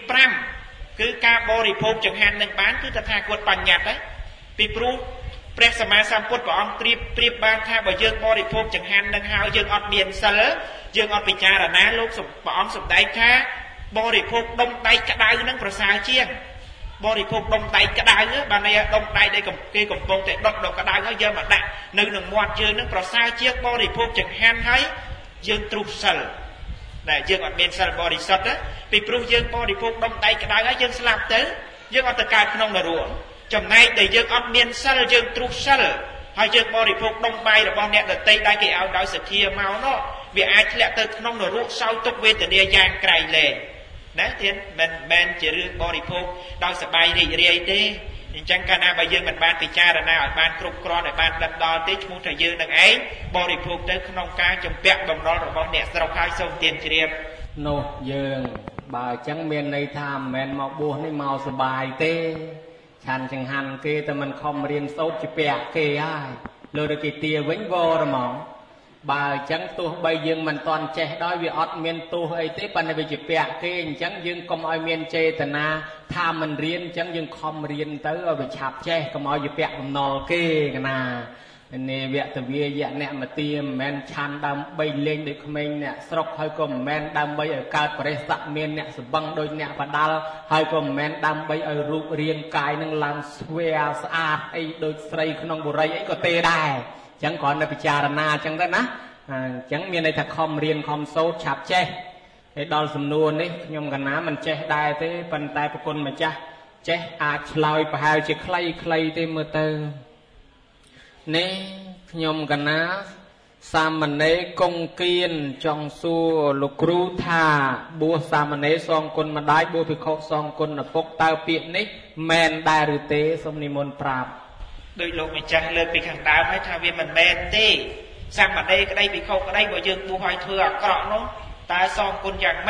5គឺការបរិភោគចង្ហាន់នឹងបានគឺតថាគតបញ្ញត្តិហើយពីព្រោះព្រះសម្មាសម្ពុទ្ធព្រះអង្គត្រៀបប្រៀបបានថាបើយើងបរិភោគចង្ហាន់នឹងហើយយើងអត់មានសិលយើងអត់ពិចារណាលោកព្រះអង្គសម្ដែងថាបរិភោគដុំដៃក្តៅនឹងប្រសើរជាងបរិភោគដុំដៃក្តៅបានន័យដុំដៃដែលគេកំពុងតែដុតដល់ក្តៅហើយយកមកដាក់នៅនឹងមាត់យើងនឹងប្រសើរជាងបរិភោគចង្ហាន់ហើយយើងទ្រុះសិលតែយើងអត់មានសិលបរិសុទ្ធពីព្រោះយើងបរិភោគដុំដៃក្តៅហើយយើងស្លាប់ទៅយើងអត់ទៅកើតក្នុងនរកចំណែកដែលយើងអត់មានសិលយើងទ្រុះសិលហើយយើងបរិភោគដុំបាយរបស់អ្នកដទៃដែលគេឲ្យដោយសទ្ធាមកនោះវាអាចធ្លាក់ទៅក្នុងនរកសោយទុក្ខវេទនាយ៉ាងក្រៃលែងណាទៀតមិនមែនជារឿងបរិភោគដោយសប្បាយរីករាយទេអញ្ចឹងកាលណាបើយើងមិនបានពិចារណាឲ្យបានគ្រប់គ្រាន់ឲ្យបានដិតដល់ទេឈ្មោះថាយើងនឹងឯងបរិភោគទៅក្នុងការចម្ពាក់បំណុលរបស់អ្នកស្រុកហើយសូមទានជ្រាបនោះយើងបើអញ្ចឹងមានន័យថាមិនមែនមកបួសនេះមកសប្បាយទេឆាន់ចង្ហាន់គេតែមិនខំរៀនសូត្រជាពាក់គេហើយលើទៅគេទាវិញវរហ្មងបើអញ្ចឹងទោះបីយើងមិនតន់ចេះដោយវាអត់មានទោសអីទេប៉ុន្តែវាជាពាក់គេអញ្ចឹងយើងកុំឲ្យមានចេតនាថាមិនរៀនអញ្ចឹងយើងខំរៀនទៅឲ្យវាឆាប់ចេះកុំឲ្យវាពាក់បំណុលគេកណានេវៈទវាយៈអ្នកមទាមិនមែនឆាន់ដើម្បីលេងដូចក្មេងអ្នកស្រុកហើយក៏មិនមែនដើម្បីឲ្យកើតបរិស័កមានអ្នកសម្បឹងដូចអ្នកបដាល់ហើយក៏មិនមែនដើម្បីឲ្យរូបរាងកាយនឹងឡើងស្វែស្អាតអីដូចស្រីក្នុងបុរីអីក៏ទេដែរអញ្ចឹងគ្រាន់តែពិចារណាអញ្ចឹងទៅណាអញ្ចឹងមានន័យថាខំរៀនខំសូត្រឆាប់ចេះហើយដល់សំណួរនេះខ្ញុំកណាមិនចេះដែរទេប៉ុន្តែប្រគុណម្ចាស់ចេះអាចឆ្លើយប្រហែលជាខ្លីខ្លីទេមើលទៅនេះខ្ញុំកណាសាមណេរកុងគៀនចង់សួរលោកគ្រូថាបួសសាមណេរសងគុណម្ដាយបួសភិក្ខុសងគុណឪពុកតើពាក្យនេះមែនដែរឬទេសូមនិមន្តប្រាប់ដោយលោកម្ចាស់លើកពីខាងដើមហើយថាវាមិនមែនទេសាមណេរក្តីភិក្ខុក្តីបើយើងបួសឲ្យធ្វើអាក្រក់នោះតើសងគុណយ៉ាងម៉េច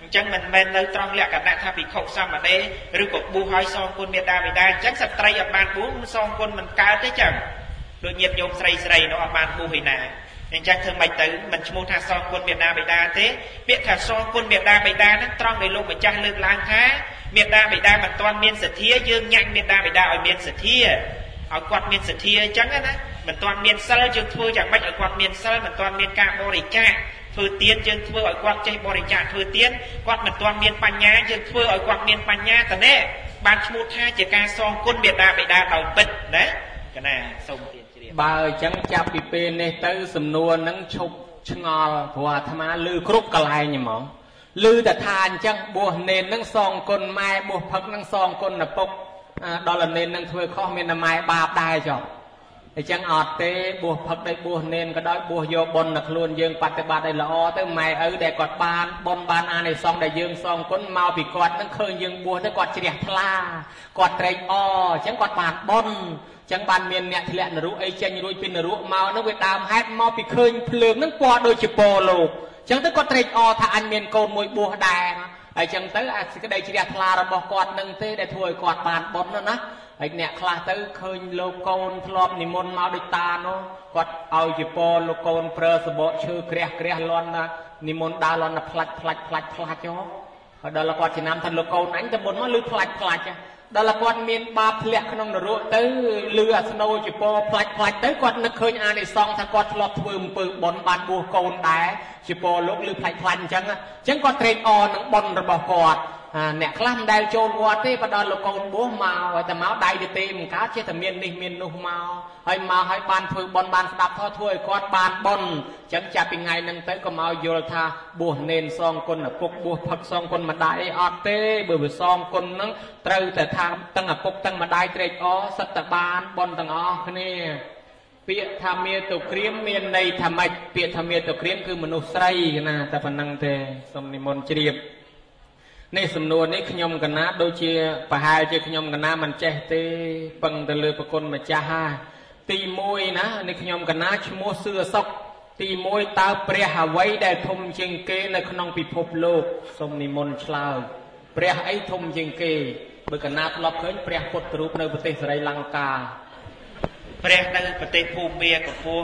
ចឹងមិនមែននៅត្រង់លក្ខណៈថាភិក្ខុសាមណេរឬក៏បួសឲ្យសងគុណមេត្តាបិតាអញ្ចឹងស្ត្រីអត់បានបួសសងគុណមិនកើតទេចឹងដូចញាតិញោមស្រីស្រីនោះអត់បានបួសឯណាអញ្ចឹងធ្វើម៉េចទៅមិនឈ្មោះថាសងគុណមេត្តាបិតាទេពាក្យថាសងគុណមេត្តាបិតាហ្នឹងត្រង់ដែលលោកម្ចាស់លើកឡើងថាមេត្តាបិតាមិនទាន់មានសទ្ធាយើងញ៉ាំងមេត្តាបិតាឲ្យមានសទ្ធាឲ្យគាត់មានសទ្ធាអញ្ចឹងណាមិនទាន់មានសិលយើងធ្វើយ៉ាងម៉េចឲ្យគាត់មានសិលមិនទាន់មានការបរិច្ចាគធ្វើទានយើងធ្វើឲ្យគាត់ចេះបរិច្ចាគធ្វើទានគាត់មិនទាន់មានបញ្ញាយើងធ្វើឲ្យគាត់មានបញ្ញាតនេះបានឈ្មោះថាជាការសងគុណមេត្តាបិតាដោយពិតណាកណាសូមទានជ្រាបបើអញ្ចឹងចាប់ពីពេលនេះទៅសំណួរហ្នឹងឈប់ឆ្ងល់ព្រោះអាត្មាឮគ្រប់កន្លែងហ្មងឮតែថាអញ្ចឹងបួសនេនហ្នឹងសងគុណម៉ែបួសផឹកហ្នឹងសងគុណឪពុកដល់នេនហ្នឹងធ្វើខុសមានតែម៉ែបាបដែរចុះអញ្ចឹងអត់ទេបួសផឹកដោយបួសនេនក៏ដោយបួសយកបុណ្យនៅខ្លួនយើងបប្រតិបត្តិឲ្យល្អទៅម៉ែឪដែលគាត់បានបុណ្យបានអានិសង្សដែលយើងសងគុណមកពីគាត់នឹងឃើញយើងបួសទៅគាត់ជ្រះថ្លាគាត់ត្រេកអរអញ្ចឹងគាត់បានបុណ្យអញ្ចឹងបានមានអ្នកធ្លាក់នរកអីចេញរួចពីនរកមកនោះវាដើមហេតុមកពីឃើញភ្លើងនឹងពណ៌ដូចជាពណ៌លោកអញ្ចឹងទៅគាត់ត្រេកអរថាអញមានកូនមួយបួសដែរហើយអញ្ចឹងទៅអាសេចក្តីជ្រះថ្លារបស់គាត់នឹងទេដែលធ្វើឲ្យគាត់បានបុណ្យណាហើយអ្នកខ្លះទៅឃើញលោកកូនធ្លាប់និមន្តមកដូចតានោះគាត់ឲ្យជាពរលោកកូនប្រើសបកឈើក្រះក្រះលន់ណានិមន្តដើរលន់ណាផ្លាច់ផ្លាច់ផ្លាច់ផ្លាច់ហ៎ហើយដល់គាត់ចំណាំថាលោកកូនអញទៅមុនមកលឺផ្លាច់ផ្លាច់ដល់គាត់មានបាបធ្លាក់ក្នុងនរកទៅលឺអាស្នូជាពរផ្លាច់ផ្លាច់ទៅគាត់នឹកឃើញអានិសង្សថាគាត់ធ្លាប់ធ្វើអំពើបុណ្យបានបួសកូនដែរជាពរលោកលឺផ្លាច់ផ្លាច់អញ្ចឹងអញ្ចឹងគាត់ត្រេកអរនឹងបុណ្យរបស់គាត់អ្នកខ្លះមិនដែលចូលវត្តទេបើដល់លោកកូនបួសមកហើយតែមកដៃទៅទេមិនកើតចេះតែមាននេះមាននោះមកហើយមកហើយបានធ្វើបុណ្យបានស្ដាប់ធម៌ធ្វើឲ្យគាត់បានបុណ្យអញ្ចឹងចាប់ពីថ្ងៃហ្នឹងទៅក៏មកយល់ថាបួសនេនសងគុណឪពុកបួសផឹកសងគុណម្ដាយអីអត់ទេបើវាសងគុណហ្នឹងត្រូវតែថាទាំងឪពុកទាំងម្ដាយត្រេកអរសិតតែបានបុណ្យទាំងអស់គ្នាពាក្យថាមាតុក្រៀមមានន័យថាម៉េចពាក្យថាមាតុក្រៀមគឺមនុស្សស្រីណាតែប៉ុណ្្នឹងទេសូមនិមន្តជ្រាបនេះសំណួរនេះខ្ញុំកណាដូចជាប្រហែលជាខ្ញុំកណាមិនចេះទេពឹងទៅលើប្រគុណម្ចាស់ហាទីមួយណានេះខ្ញុំកណាឈ្មោះសឿសុកទីមួយតើព្រះអ្វីដែលធំជាងគេនៅក្នុងពិភពលោកសូមនិមន្តឆ្លើយព្រះអីធំជាងគេបើកណាធ្លាប់ឃើញព្រះពុទ្ធរូបនៅប្រទេសស្រីលង្កាព្រះនៅប្រទេសភូមាកម្ពស់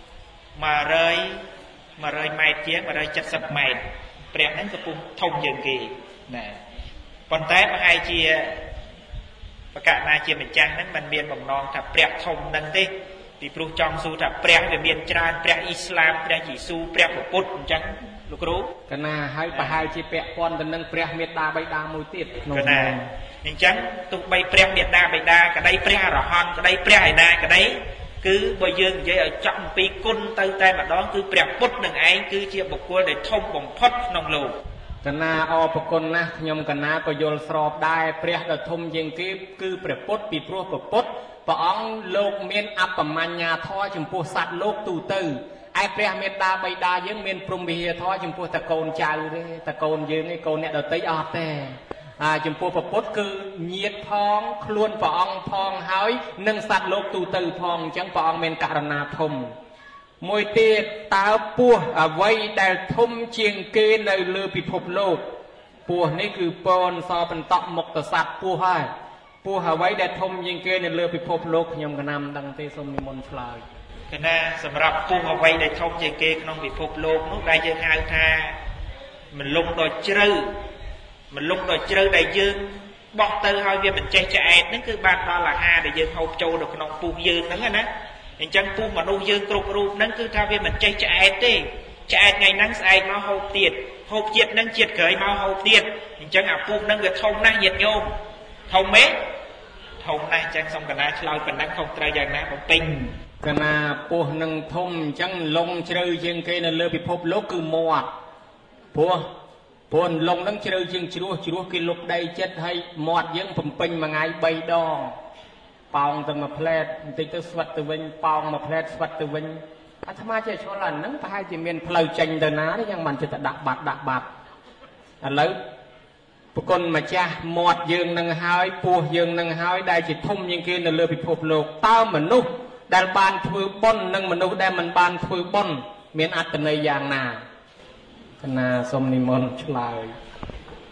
100 100ម៉ែត្រជាង170ម៉ែត្រព្រះហ្នឹងកម្ពស់ធំជាងគេណាប៉ុន្តែប្រហែលជាបកណាជាម្ចាស់ហ្នឹងมันមានបំណងថាព្រះធំហ្នឹងទេពីព្រោះចង់សួរថាព្រះវាមានច្រើនព្រះអ៊ីស្លាមព្រះយេស៊ូព្រះពុទ្ធអញ្ចឹងលោកគ្រូកណាហើយប្រហែលជាពាក់ព័ន្ធទៅនឹងព្រះមេត្តាបិតាមួយទៀតក្នុងណាអញ្ចឹងទោះបីព្រះមេត្តាបិតាក្តីព្រះអរហន្តក្តីព្រះឯណាក្តីគឺបើយើងនិយាយឲ្យចង់អំពីគុណទៅតែម្ដងគឺព្រះពុទ្ធនឹងឯងគឺជាបុគ្គលដែលធំបំផុតក្នុងលោកកណាអរប្រគុណណាស់ខ្ញុំកណាក៏យល់ស្របដែរព្រះដ៏ធំជាងគេគឺព្រះពុទ្ធពីព្រោះព្រះពុទ្ធព្រះអង្គលោកមានអបមញ្ញាធម៌ចំពោះសត្វលោកទូទៅឯព្រះមេត្តាបិតាយើងមានព្រំវិហារធម៌ចំពោះតកូនចៅទេតកូនយើងឯងកូនអ្នកដទៃអត់ទេអាចំពោះព្រះពុទ្ធគឺញាតិផងខ្លួនព្រះអង្គផងហើយនិងសត្វលោកទូទៅផងអញ្ចឹងព្រះអង្គមានករណាធំមួយទៀតតើពស់អ្វីដែលធំជាងគេនៅលើពិភពលោកពស់នេះគឺពនសបន្តមុខតសត្វពស់ហើយពស់អ្វីដែលធំជាងគេនៅលើពិភពលោកខ្ញុំកណាំដឹងទេសូមនិមន្តឆ្លើយកណាសម្រាប់ពស់អ្វីដែលធំជាងគេក្នុងពិភពលោកនោះដែលយើងហៅថាមលុកដ៏ជ្រៅមលុកដ៏ជ្រៅដែលយើងបោះទៅហើយវាមិនចេះឆ្អែតហ្នឹងគឺបានដល់អាហារដែលយើងហូបចូលនៅក្នុងពស់យើងហ្នឹងណាអញ្ចឹងពស់មនុស្សយើងគ្រប់រូបហ្នឹងគឺថាវាមិនចេះឆ្អែតទេឆ្អែតថ្ងៃហ្នឹងស្អែកមកហូបទៀតហូបជាតិហ្នឹងជាតិក្រោយមកហូបទៀតអញ្ចឹងអាពស់ហ្នឹងវាធំណាស់ញាតិញោមធំទេធំណាស់អញ្ចឹងសូមកណាឆ្លើយប៉ុណ្ណឹងខុសត្រូវយ៉ាងណាបំពេញកណាពស់នឹងធំអញ្ចឹងលងជ្រៅជាងគេនៅលើពិភពលោកគឺមាត់ព្រោះព្រោះលងនឹងជ្រៅជាងជ្រោះជ្រោះគេលុបដីចិត្តហើយមាត់យើងបំពេញមួយថ្ងៃបីដងប៉ោងទៅមួយផ្លែតបន្តិចទៅស្វិតទៅវិញប៉ោងមួយផ្លែតស្វិតទៅវិញអាត្មាចេះឆ្លល់អាហ្នឹងប្រហែលជាមានផ្លូវចេញទៅណាទេយ៉ាងមិនចិត្តដាក់បាត់ដាក់បាត់ឥឡូវប្រគុណម្ចាស់មាត់យើងនឹងហើយពោះយើងនឹងហើយដែលជាធំជាងគេនៅលើពិភពលោកតើមនុស្សដែលបានធ្វើបុណ្យនិងមនុស្សដែលមិនបានធ្វើបុណ្យមានអត្ថន័យយ៉ាងណាកណាសូមនិមន្តឆ្លើយ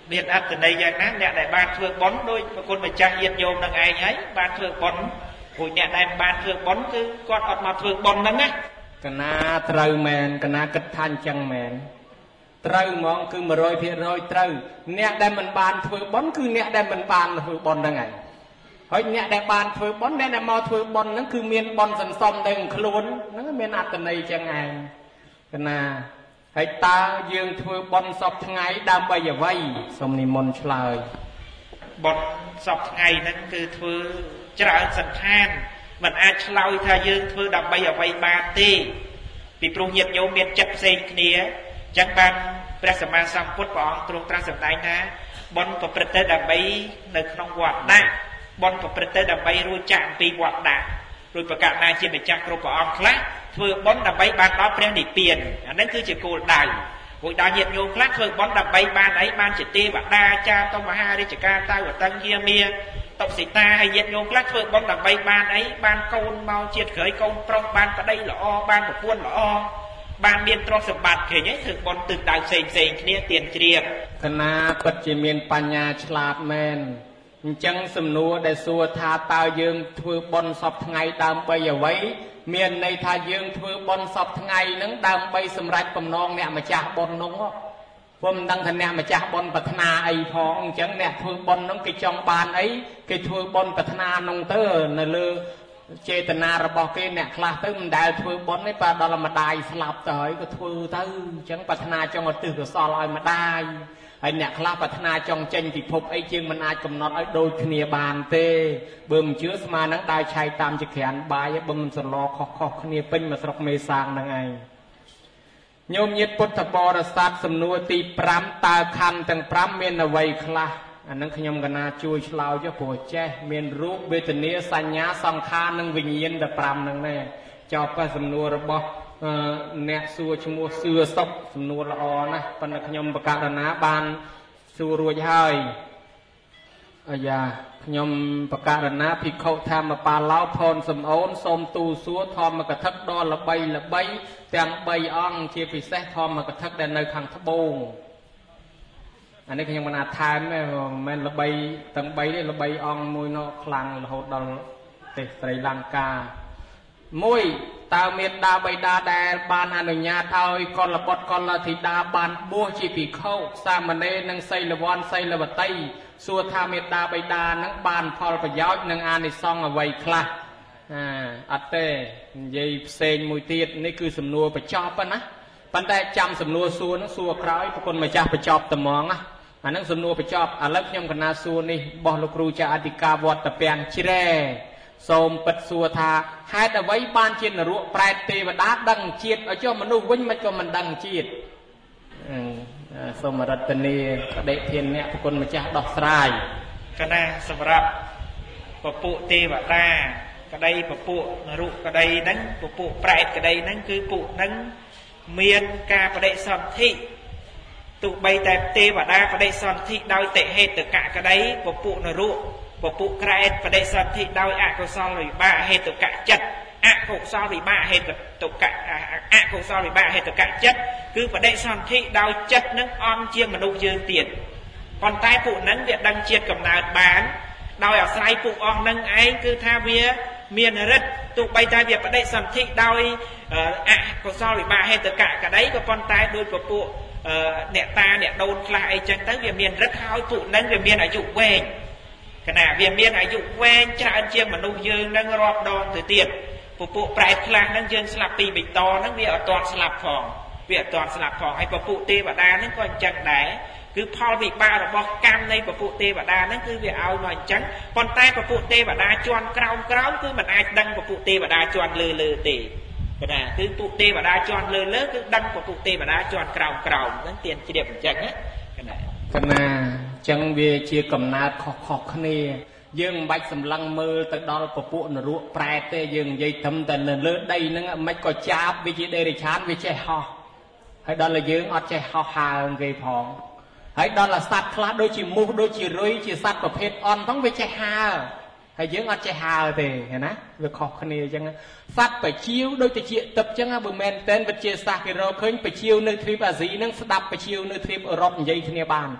មានអត្ថន័យយ៉ាងណាអ្នកដែលបានធ្វើបុណ្យដោយប្រគុណម្ចាស់ញាតិញោមនឹងឯងហើយបានធ្វើបុណ្យពួកអ្នកដែលបានធ្វើបុណ្យគឺគាត់អត់មកធ្វើបុណ្យហ្នឹងណាកណាត្រូវមែនកណាគិតថាអញ្ចឹងមែនត្រូវហ្មងគឺ một trăm phần trăm ត្រូវអ្នកដែលមិនបានធ្វើបុណ្យគឺអ្នកដែលមិនបានធ្វើបុណ្យហ្នឹងហើយហើយអ្នកដែលបានធ្វើបុណ្យអ្នកដែលមកធ្វើបុណ្យហ្នឹងគឺមានបុណ្យសន្សំទៅខ្លួនហ្នឹងមានអត្ថន័យចឹងឯងកណាហើយតើយើងធ្វើបុណ្យសពថ្ងៃដើម្បីអ្វីសូមនិមន្តឆ្លើយបុណ្យសពថ្ងៃហ្នឹងគឺធ្វើច្រើនសន្តានមិនអាចឆ្លើយថាយើងធ្វើដើម្បីអ្វីបានទេពីព្រោះញាតិញោមមានចិត្តផ្សេងគ្នាអញ្ចឹងបានព្រះសម្មាសម្ពុទ្ធព្រះអង្គទ្រង់ត្រាស់សម្ដែងថាបុណ្យប្រព្រឹត្តទៅដើម្បីនៅក្នុងវត្តដាក់បុណ្យប្រព្រឹត្តទៅដើម្បីរួចចាកអំពីវត្តដាក់រួចប្រកាសណាជាម្ចាស់គ្រប់ព្រះអង្គខ្លះធ្វើបុណ្យដើម្បីបានដល់ព្រះនិព្វានអានេះគឺជាគោលដៅរួចដល់ញាតិញោមខ្លះធ្វើបុណ្យដើម្បីបានអីបានជាទេវតាចាតុមហារាជការតៅវតង្យាមាតុសិតាហើយញាតិញោមខ្លះធ្វើបុណ្យដើម្បីបានអីបានកូនមកជាតិក្រោយកូនប្រុសបានប្តីល្អបានប្រពន្ធល្អបានមានទ្រព្យសម្បត្តិឃើញទេធ្វើបុណ្យទិសដៅផ្សេងផ្សេងគ្នាទៀនជ្រាបកណាពិតជាមានបញ្ញាឆ្លាតមែនអញ្ចឹងសំណួរដែលសួរថាតើយើងធ្វើបុណ្យសពថ្ងៃដើម្បីអ្វីមានន័យថាយើងធ្វើបុណ្យសពថ្ងៃហ្នឹងដើម្បីសម្រេចបំណងអ្នកម្ចាស់បុណ្យនោះព្រោះមិនដឹងថាអ្នកម្ចាស់បុណ្យប្រាថ្នាអីផងអញ្ចឹងអ្នកធ្វើបុណ្យហ្នឹងគេចង់បានអីគេធ្វើបុណ្យប្រាថ្នានោះទៅនៅលើចេតនារបស់គេអ្នកខ្លះទៅមិនដែលធ្វើបុណ្យទេប៉ះដល់ម្ដាយស្លាប់ទៅហើយក៏ធ្វើទៅអញ្ចឹងប្រាថ្នាចង់ឧទ្ទិសកុសលឲ្យម្ដាយហើយអ្នកខ្លះប្រាថ្នាចង់ចេញពិភពអីជាងមិនអាចកំណត់ឲ្យដូចគ្នាបានទេបើមិនជឿស្មើនឹងដើរឆែកតាមចក្រានបាយបើមិនសន្លខុសខុសគ្នាពេញមកស្រុកមេសាងហ្នឹងឯងញោមញាតិពុទ្ធបរិស័ទសំណួរទី5តើខណ្ឌទាំង5មានអ្វីខ្លះអានឹងខ្ញុំកណាជួយឆ្លើយចុះព្រោះចេះមានរូបវេទនាសញ្ញាសង្ខារនិងវិញ្ញាណតែ5ហ្នឹងដែរចប់ទៅសំណួររបស់អ្នកសួរឈ្មោះសឿសុកសំណួរល្អណាស់ប៉ុន្តែខ្ញុំបកករណាបានសួររួចហើយអាយ៉ាខ្ញុំបកករណាភិក្ខុធម្មបាឡោផនសំអូនសូមទូសួរធម្មកថាដ៏ល្បីល្បីទាំង3អង្គជាពិសេសធម្មកថាដែលនៅខាងត្បូងអានេះខ្ញុំមិនអាចថែមទេមិនមែនល្បីទាំង3ទេល្បីអង្គមួយនោះខ្លាំងរហូតដល់ប្រទេសស្រីលង្កាមួយតើមេត្តាបិតាដែលបានអនុញ្ញាតឲ្យកុលបុត្រកុលធីតាបានបួសជាភិក្ខុសាមណេរនិងសីលវ័នសីលវតីសួរថាមេត្តាបិតានឹងបានផលប្រយោជន៍និងអានិសង្សអ្វីខ្លះអាអត់ទេនិយាយផ្សេងមួយទៀតនេះគឺសំណួរបញ្ចប់ណាប៉ុន្តែចាំសំណួរសួរនឹងសួរក្រោយប្រគុណម្ចាស់បញ្ចប់ត្មងណាអានឹងសំណួរបញ្ចប់ឥឡូវខ្ញុំកណាសួរនេះរបស់លោកគ្រូចាអធិការវត្តពាំងជ្រែសូមពិតសួរថាហេតុអ្វីបានជានរកប្រែតទេវតាដឹងជាតិឲ្យចុះមនុស្សវិញមិនក៏មិនដឹងជាតិសូមរតនាបដិធានអ្នកប្រគុណម្ចាស់ដោះស្រាយកណាសម្រាប់ពពួកទេវតាក្តីពពួកនរកក្តីហ្នឹងពពួកប្រែតក្តីហ្នឹងគឺពួកហ្នឹងមានការបដិសន្ធិទោះបីតែទេវតាបដិសន្ធិដោយតិហេតុកៈក្តីពពួកនរកពពួកក្រែតបដិសន្ធិដោយអកុសលវិបាកហេតុកៈចិត្តអកុសលវិបាកហេតុកៈអកុសលវិបាកហេតុកៈចិត្តគឺបដិសន្ធិដោយចិត្តនឹងអន់ជាមនុស្សយើងទៀតប៉ុន្តែពួកហ្នឹងវាដឹងជាតិកំណើតបានដោយអាស្រ័យពួកអស់ហ្នឹងឯងគឺថាវាមានរិទ្ធទោះបីតែវាបដិសន្ធិដោយអកុសលវិបាកហេតុកៈក្តីក៏ប៉ុន្តែដោយពពួកអ្នកតាអ្នកដូនខ្លះអីចឹងទៅវាមានរិទ្ធហើយពួកហ្នឹងវាមានអាយុវែងគណៈវាមានអាយុវែងច្រើនជាងមនុស្សយើងនឹងរាប់ដងទៅទៀតពពួកប្រែតខ្លះហ្នឹងយើងស្លាប់ពីបិតហ្នឹងវាអត់ទាន់ស្លាប់ផងវាអត់ទាន់ស្លាប់ផងហើយពពួកទេវតាហ្នឹងក៏អញ្ចឹងដែរគឺផលវិបាករបស់កម្មនៃពពួកទេវតាហ្នឹងគឺវាឲ្យមកអញ្ចឹងប៉ុន្តែពពួកទេវតាជាន់ក្រោមក្រោមគឺមិនអាចដឹងពពួកទេវតាជាន់លើលើទេគណៈគឺពួកទេវតាជាន់លើលើគឺដឹងពពួកទេវតាជាន់ក្រោមក្រោមហ្នឹងទៀនជ្រាបអញ្ចឹងណាគណៈគណៈចឹងវាជាកំណើតខុសខុសគ្នាយើងមិនបាច់សម្លឹងមើលទៅដល់ពពួកនរកប្រែតទេយើងនិយាយត្រឹមតែនៅលើដីហ្នឹងមិនក៏ចាបវាជាដេរិឆានវាចេះហោះហើយដល់តែយើងអត់ចេះហោះហើរគេផងហើយដល់តែសត្វខ្លះដូចជាមូសដូចជារុយជាសត្វប្រភេទអន់ផងវាចេះហើរហើយយើងអត់ចេះហើរទេឃើញណាវាខុសគ្នាអញ្ចឹងសត្វបជាវដូចទៅជាទឹកអញ្ចឹងបើមែនតែនវិទ្យាសាស្ត្រគេរកឃើញបជាវនៅទ្វីបអាស៊ីហ្នឹងស្ដាប់បជាវនៅទ្វីបអឺរ៉ុបនិយាយគ្នាបាន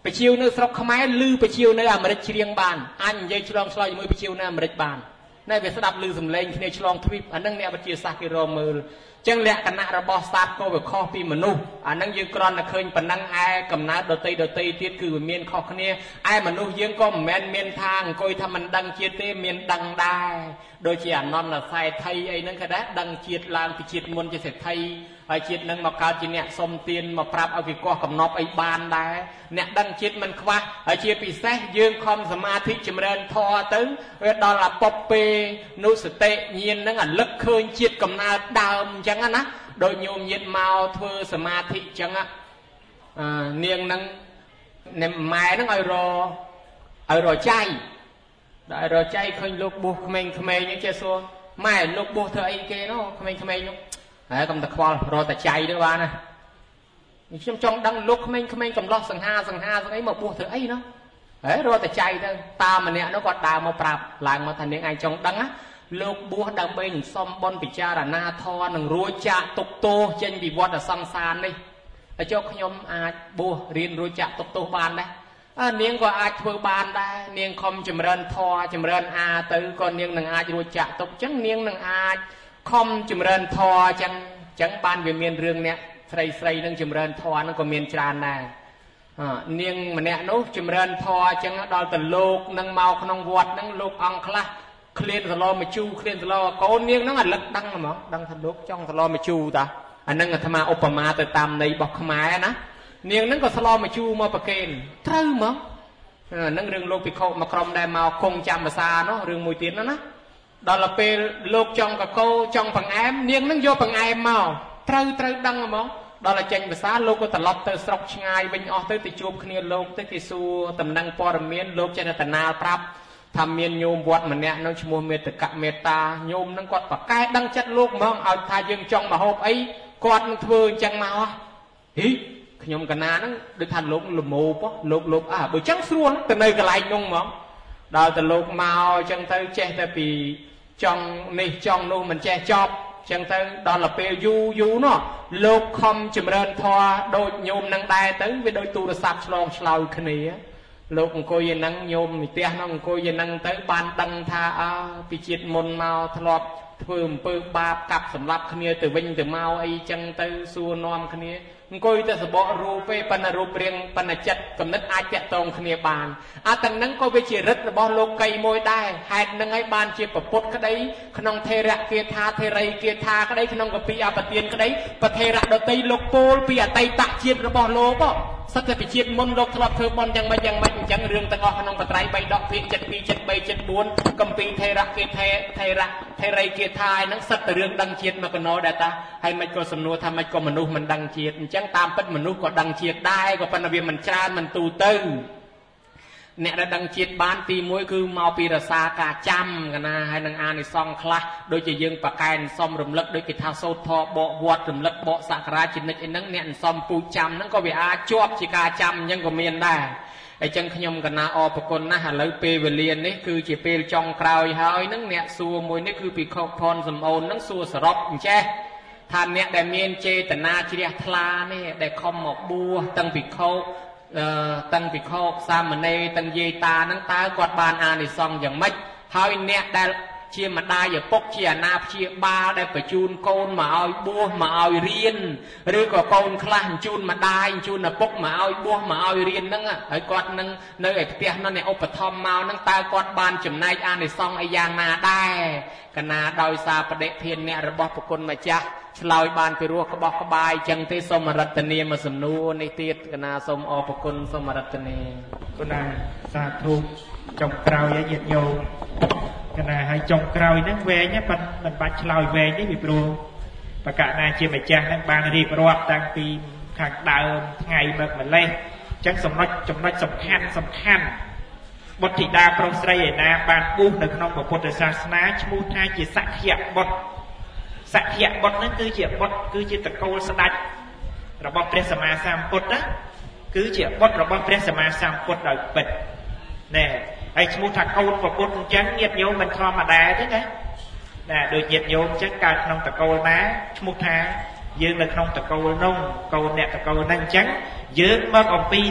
ไปชิวเนื้อสกขมายลือไปชิวเนื้ออเมริกเชียงบานอันยัยฉลองฉลอยมือไปชิวเนื้ออเมริกบานในเวสดับลือสำเร็จในฉลองทวีปอันนั้นเนี่ยบัจเจสากิโรมือจังแหละคณะระบอบศาสตร์ก็ไปข้อปีมนุษย์อันนั้นยืนกรอนเคยปนังไอ้กำนัดโดตีโดตีที่คือเมียนข้อนี้ไอ้มนุษย์ยืนก็แมนเมียนทางก็ทำมันดังเจียเตเมียนดังได้โดยเฉพาะนอนละใส่ไทยไอ้นั่นก็ได้ดังเจียดลางไปเจียดมนจะเสร็จไทยไอ้เจียดนั่งมาการจีเนี่ยสมเตียนมาปรับเอากี่ก้อกำนอบไอ้บานได้เนี่ยดังเจียดมันคว้าไอ้เจียดปีแท้ยืนคอมสมาธิจำเริญทอตึงเวดอลละปบเปนุสเตเยียนนั่งอ่ะลึกเคยเจียดกำนัดดาวจังนะโดยโยมยึดเมาเพื่อสมาธิจังอ่ะเนียงนั่งเนี่ยหมายนั่งไอรอไอรอใจไอรอใจเคยลูกบุกเมงเมงยังเจ้าซัวไม่ลูกบุกเธอไอเกเนาะเมงเมงเนาะไอ้กำตะควอลรอแต่ใจด้วยวะนะช่วงจงดังลูกเมงเมงกำล็อกสังหาสังหาสังไอมาบุกเธอไอเนาะไอ้รอแต่ใจเธอตามันเนี่ยnóก็ดาวมาปรับหลังมาทันยังไงจงดังáลูกบัวดังเบนซอมบอลปิจาระนาทอหนึ่งรัวจะตกโตเจนบีวอดสังสารนี่ไอ้เจ้าขยมอาบัวเรียนรัวจะตกโตบานได้เนียงก็อาจเพื่อบานได้เนียงคอมจำเริญทอจำเริญอาตือก็เนียงหนึ่งอาจรัวจะตกจังเนียงหนึ่งอาจคอมจำเริญทอจังจังบานเวียนเมียนเรื่องเนี้ยใส่ใส่หนึ่งจำเริญทอนั่นก็เมียนจานได้เนียงมันเนี้ยนู้จำเริญทอจังดอลตะโลกนั่งเมาขนมวัดนั่งโลกอังคลาเคลียนตลอดมาจูเคลียนตลอดก็เนียงนั่งอัดลักดังมั้งดังทะลุจ้องตลอดมาจูตาอันนั้นก็ธรรมะอุปมาแต่ตามในบอกขมายนะเนียงนั่งก็ตลอดมาจูมาประเคนเท่ามั้งนั่งเรื่องโลกปิโคมาครอมได้มาคงจำมาซาเนาะเรื่องมวยตีนนั่นนะดอลเปโลกจ้องกับโคจ้องปังแอมเนียงนั่งโยปังแอมมาเท่าเท่าดังมั้งดอลเจนภาษาโลกก็ตลอดเตอร์สกชงายเป็นออเตอร์ติจูบขณีโลกเตอร์ติสูตำนังปอรเมียนโลกเจนตนาปรับทำเมียนโยมวัดมันเนี่ยน้องชมเมตกะเมตตาโยมนั่งกอดปากกายดังจัดโลกมองเอาทายังจ้องมาหอบไอ้กอดมันเถื่อนจังมาฮะฮิขยมกันนานั่งด้วยทันโลกลมโมปะโลกโลกอ่ะบุจังส่วนแต่ในกระไรนงมองดาวแต่โลกมาจังเตยเจแต่ปีจ้องนี่จ้องนู่นมันแจจอบจังเตยดาวละเปยูยูเนาะโลกคอมจำเริญทอโดยโยมนั่งได้เตยไปโดยตูระสับฉลองฉลาวขณีโลกองโกยนังโยมมีเตี้ยน้องโกยนังเตยบานดังทาอาปิจิตมนเมาทลอบเพิ่มเปิดบาปกับสำหรับขณีแต่วิ่งแต่เมาไอจังเตยสัวนอมขณีองโกยแต่สบอรูปปนรูปเรียงปนจัดกำนัดอาจจะตรงขณีบานอาตังนั้นก็ไปเฉียดบอโลกไกมวยได้หายนังไอบานเฉียปปดก็ได้ขนมเทระเกียธาเทไรเกียธาก็ได้ขนมกับปีอาปเตียนก็ได้ปเทระดตีโลกโปลปีอาไตตะเฉียดบอโลก็สัตว์ปิจิตมนโลกทลอบเธอบอลยังไม่ยังไม่ยังเรื่องตะกอขนมปไตรใบดอกเพียงเจ็ดปีเจ็ดใบเจ็ดบุญกัมปีเทระเกียเทเทระเทไรเกียธานังสัตว์เรื่องดังเฉียดมากโนดาตาให้มันก็สำนวนทำมันก็มนุษย์มันดังเฉียดจังตามเป็นมนุษย์ก็ดังเฉียดได้ก็ปนเวียนมันจานมันตูตื้อเนี่ยระดังเฉียดบ้านตีมวยคือเมาปีรสากาจำกันนะให้นางอาในซองคลาโดยจะยังปากกายซอมรำลึกโดยกิทาโซทอเบาวัดรำลึกเบาสักราชินไอ้นั่งเนี่ยซอมปูจำนั่งก็เวอาจวบชิกาจำยังก็เมียนได้ไอ้จังขยมกันนาอปกลนะฮะเลยเปเวเลียนนี่คือจีเปจองกราวหายนั่งเนี่ยสัวมวยนี่คือปีขพรสมโอนนั่งสัวสรบใช่ท่านเนี่ยได้เมียนเจตนาเชียทลาเนี่ยได้คอมหมอกบัวตั้งปีเขาตั้งปีเขาสามเณรตั้งเยตานั่งตากอดบานอาในซองอย่างไม่หายเนี่ยได้เชียมาได้อย่าปกเชียนาเชียบาได้ประจูนโกนมาเอาบัวมาเอาเรียนหรือก็โกนคลาจูนมาได้จูนน่ะปกมาเอาบัวมาเอาเรียนนั่งอ่ะไอ้กอดนั่งเนยไอ้เตี้ยนั่นเนี่ยอุปธรรมมานั่งตากอดบานจำนายอาในซองไอ้ยางนาได้กันนาดอยซาประเดเพียนเนี่ยระบบปกลมาจ้ะชลอยบานไปรัวกระบอกกระบายจังเทสมรัตเนียมาสนูในเตียกันนาสมอปกลสมรัตเนียกันนาสาธุจงกล่าวยะเย็ดโยกันนาให้จงกล่าวนั่งเวเนี่ยมันมันบัดชลอยเวนี่มีปลูประกาศนาเชื่อไม่จ้านั่งบางรีบรอบตั้งปีขังดาวไงแบบเหมือนเล่จังสมนัดจมนัดสำคัญสำคัญบทธิดาพระไตรนาบานบูในขนมพระพุทธศาสนาชมูทายจิตสักเขียบทสักเขียบทนั้นคือเขียบทคือจิตตะโกนสดัดระบบเปรสมาสามพุทธนะคือเขียบทระบบเปรสมาสามพุทธโดยเป็ดเนี่ยไอ้ชมูทักโกนพระพุทธจังเงียบโยมมันทอมาได้ด้วยไงน่ะโดยเงียบโยมจังการขนมตะโกนนะชมูทายืนในขนมตะโกนนุ่งโกนเนี่ยตะโกนนั่งจังยืนมาออกปีเต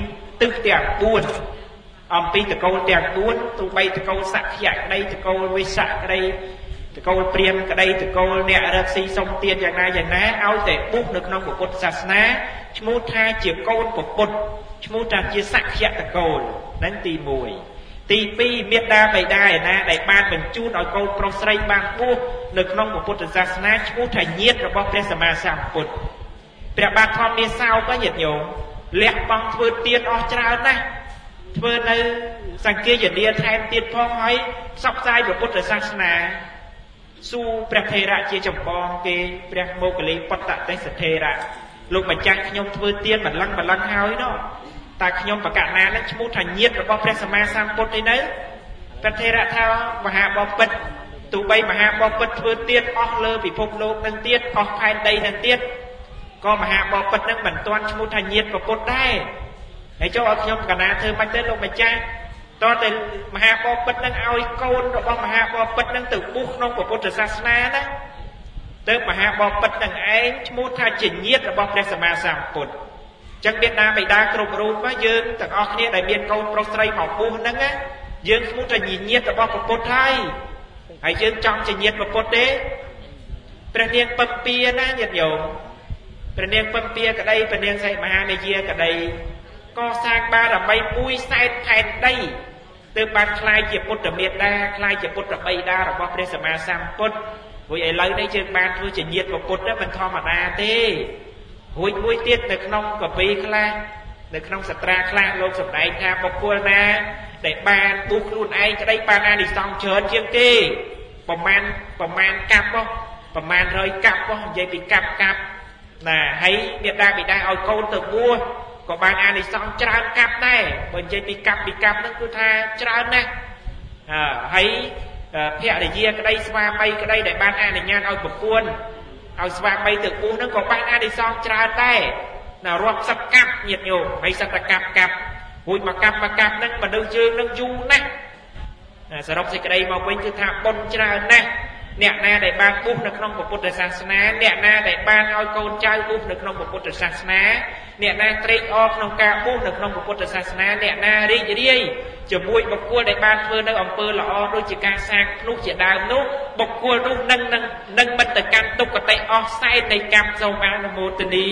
ទឹកទាំងបួនអំពីតកូលទាំងបួនទោះបីតកូលសក្យក្តីតកូលវិស័កក្តីតកូលព្រាហ្មណ៍ក្តីតកូលអ្នករកស៊ីសុំទានយ៉ាងណាយ៉ាងណាឲ្យតែពុះនៅក្នុងពុទ្ធសាសនាឈ្មោះថាជាកូនពុទ្ធឈ្មោះថាជាសក្យតកូលហ្នឹងទីមួយទីពីរមេត្តាបិតាឯណាដែលបានបញ្ជូនឲ្យកូនប្រុសស្រីបានពុះនៅក្នុងពុទ្ធសាសនាឈ្មោះថាញាតិរបស់ព្រះសម្មាសម្ពុទ្ធព្រះបាទធម្មមាសោកក៏ញាតិញោមលះបង់ធ្វើទានអស់ច្រើនណាស់ធ្វើនៅសង្ឃាយនាថែមទៀតផងហើយផ្សព្វផ្សាយពុទ្ធសាសនាសួរព្រះថេរៈជាចម្បងគេព្រះមោគលីបតទេសថេរៈលោកម្ចាស់ខ្ញុំធ្វើទានម្លឹងម្លឹងហើយនោះតែខ្ញុំបកណានឹងឈ្មោះថាញាតិរបស់ព្រះសម្មាសម្ពុទ្ធទេនៅព្រះថេរៈថាមហាបពិតទោះបីមហាបពិតធ្វើទានអស់លើពិភពលោកនឹងទៀតអស់ផែនដីនឹងទៀតក៏មហាបពិតនឹងមិនទាន់ឈ្មោះថាញាតិពុទ្ធដែរហើយចូលឲ្យខ្ញុំកណាធ្វើមិនទៅលោកម្ចាស់តើតែមហាបពិតនឹងឲ្យកូនរបស់មហាបពិតនឹងទៅបុះក្នុងពុទ្ធសាសនាណាទៅមហាបពិតនឹងឯងឈ្មោះថាជាញាតិរបស់ព្រះសម្មាសម្ពុទ្ធចឹងមេត្តាបិតាគ្រប់រូបយើងទាំងអស់គ្នាដែលមានកូនប្រុសស្រីមកពុះហ្នឹងយើងឈ្មោះថាញាតិរបស់ពុទ្ធហើយហើយយើងចង់ជាញាតិពុទ្ធទេព្រះនាងពំពាណាញាតិញោមព្រះនាងពំពាក្តីព្រះនាងសីមហានាយាក្តីកសាងបារមីមួយសែនផែនដីទើបបានខ្លាយជាពុទ្ធមេត្តាខ្លាយជាពុទ្ធបិតារបស់ព្រះសម្មាសម្ពុទ្ធព្រោះឥឡូវនេះយើងបានធ្វើជាញាតិពុទ្ធហ្នឹងមិនធម្មតាទេរួចមួយទៀតនៅក្នុងកពីខ្លះនៅក្នុងសត្រាខ្លះលោកសម្ដែងថាបុគ្គលណាដែលបានបុះខ្លួនឯងក្តីបានអានិសង្សច្រើនជាងគេប្រមាណប្រមាណកាប់បោះប្រមាណរយកាប់បោះនិយាយពីកាប់កាប់ណាហើយមេត្តាបិតាឲ្យកូនទៅបួសក៏បានអានិសង្សច្រើនកាប់ដែរបើនិយាយពីកាប់ពីកាប់ហ្នឹងគឺថាច្រើនណាស់អឺហើយភរិយាក្តីស្វាមីក្តីដែលបានអនុញ្ញាតឲ្យប្រពន្ធឲ្យស្វាមីទៅបួសហ្នឹងក៏បានអានិសង្សច្រើនដែរណារាប់សិបកាប់ញាតិញោមហើយសិតតែកាប់កាប់រួចមកកាប់មកកាប់ហ្នឹងមនុស្សយើងនឹងយូរណាស់សរុបសេចក្តីមកវិញគឺថាបុណ្យច្រើនណាស់អ្នកណាដែលបានបុះនៅក្នុងពុទ្ធសាសនាអ្នកណាដែលបានឲ្យកូនចៅបុះនៅក្នុងពុទ្ធសាសនាអ្នកណាត្រេកអរក្នុងការបុះនៅក្នុងពុទ្ធសាសនាអ្នកណារីករាយជាមួយបុគ្គលដែលបានធ្វើនៅអំពើល្អដូចជាការសាងភ្នោះជាដើមនោះបុគ្គលនោះនឹងនឹងនឹងមិនទៅកាន់ទុគតិអស់សែននៃកម្មសូមអនុមោទនា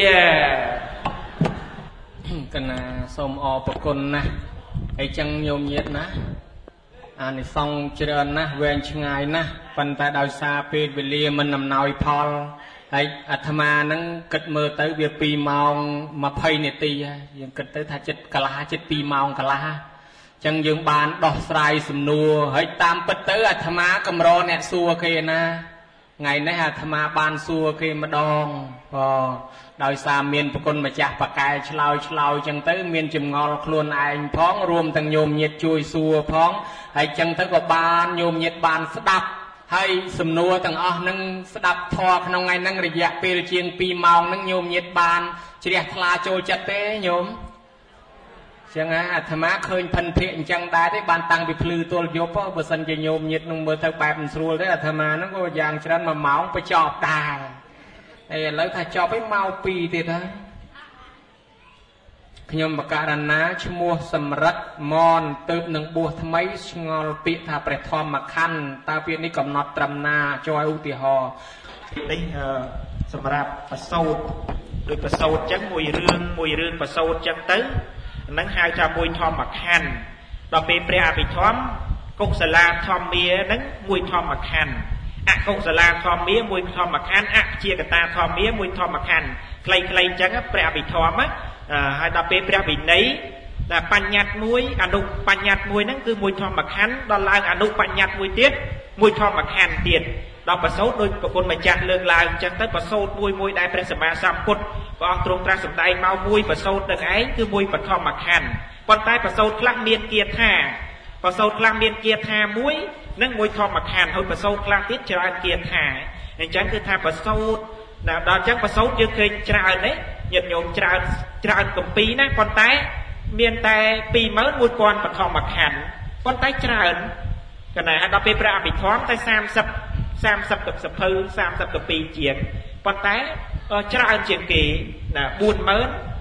កណាសូមអរព្រគុណណាស់ហើយចឹងញោមញាតិណាអានិសង្សច្រើនណាស់វែងឆ្ងាយណាស់ប៉ុន្តែដោយសារពេលវេលាមិនអំណោយផលហើយអាត្មាហ្នឹងគិតមើលទៅវាពីរម៉ោងម្ភៃនាទីយើងគិតទៅថាចិត្តកន្លះចិត្តពីរម៉ោងកន្លះចឹងយើងបានដោះស្រាយសំណួរហើយតាមពិតទៅអាត្មាកម្រអ្នកសួរគេណាថ្ងៃនេះអាត្មាបានសួរគេម្ដងបើដោយសារមានប្រគុណម្ចាស់បកែឆ្លើយឆ្លើយចឹងទៅមានចម្ងល់ខ្លួនឯងផងរួមទាំងញោមញាតិជួយសួរផងហើយចឹងទៅក៏បានញោមញាតិបានស្ដាប់ហើយសំណួរទាំងអស់ហ្នឹងស្ដាប់ធម៌ក្នុងថ្ងៃហ្នឹងរយៈពេលជាងពីរម៉ោងហ្នឹងញោមញាតិបានជ្រះថ្លាចូលចិត្តទេញោមចឹងអាត្មាឃើញភិនភិកអញ្ចឹងដែរទេបានតាំងពីភ្លឺទល់យប់បើសិនជាញោមញាតិនឹងមើលទៅបែបមិនស្រួលទេអាត្មាហ្នឹងក៏យ៉ាងច្រើនមួយម៉ោងបញ្ចប់ដែរហើយឥឡូវថាចប់ឯងម៉ោងពីរទៀតហើយខ្ញុំបករណាឈ្មោះសម្រិទ្ធមនទើបនឹងបួសថ្មីឆ្ងល់ពាក្យថាព្រះធម្មខណ្ឌតើពាក្យនេះកំណត់ត្រឹមណាចូលឲ្យឧទាហរណ៍នេះសម្រាប់ប្រសូតដោយប្រសូតអញ្ចឹងមួយរឿងមួយរឿងប្រសូតអញ្ចឹងទៅហ្នឹងហៅថាមួយធម្មខណ្ឌដល់ពេលព្រះអភិធម្មកុសលាធម្មាហ្នឹងមួយធម្មខណ្ឌអកុសលាធម្មាមួយធម្មខណ្ឌអព្យាកតាធម្មាមួយធម្មខណ្ឌខ្លីៗអញ្ចឹងព្រះអភិធម្មហើយដល់ពេលព្រះវិន័យតែបញ្ញត្តិមួយអនុបញ្ញត្តិមួយហ្នឹងគឺមួយធម្មខណ្ឌដល់ឡើងអនុបញ្ញត្តិមួយទៀតមួយធម្មខណ្ឌទៀតដល់ប្រសូតដោយប្រគុណម្ចាស់លើកឡើងអញ្ចឹងទៅប្រសូតមួយមួយដែលព្រះសម្មាសម្ពុទ្ធព្រះអង្គទ្រង់ត្រាស់សម្ដែងមកមួយប្រសូតនឹងឯងគឺមួយបឋមខណ្ឌប៉ុន្តែប្រសូតខ្លះមានគាថាប្រសូតខ្លះមានគាថាមួយនិងមួយធម្មខណ្ឌហើយប្រសូតខ្លះទៀតច្រើនគាថាអញ្ចឹងគឺថាប្រសូតដល់អញ្ចឹងប្រសូតយើងឃើញច្រើនទេញាតិញោមច្រើនច្រើនគម្ពីរណាប៉ុន្តែមានតែ ពីរម៉ឺនមួយពាន់ បឋមខណ្ឌប៉ុន្តែច្រើនកណ្ដាលដល់ពេលព្រះអភិធម្មតែសាមសិប សាមសិបកសភៅសាមសិបកពីរជាងប៉ុន្តែច្រើនជាងគេណា បួនម៉ឺន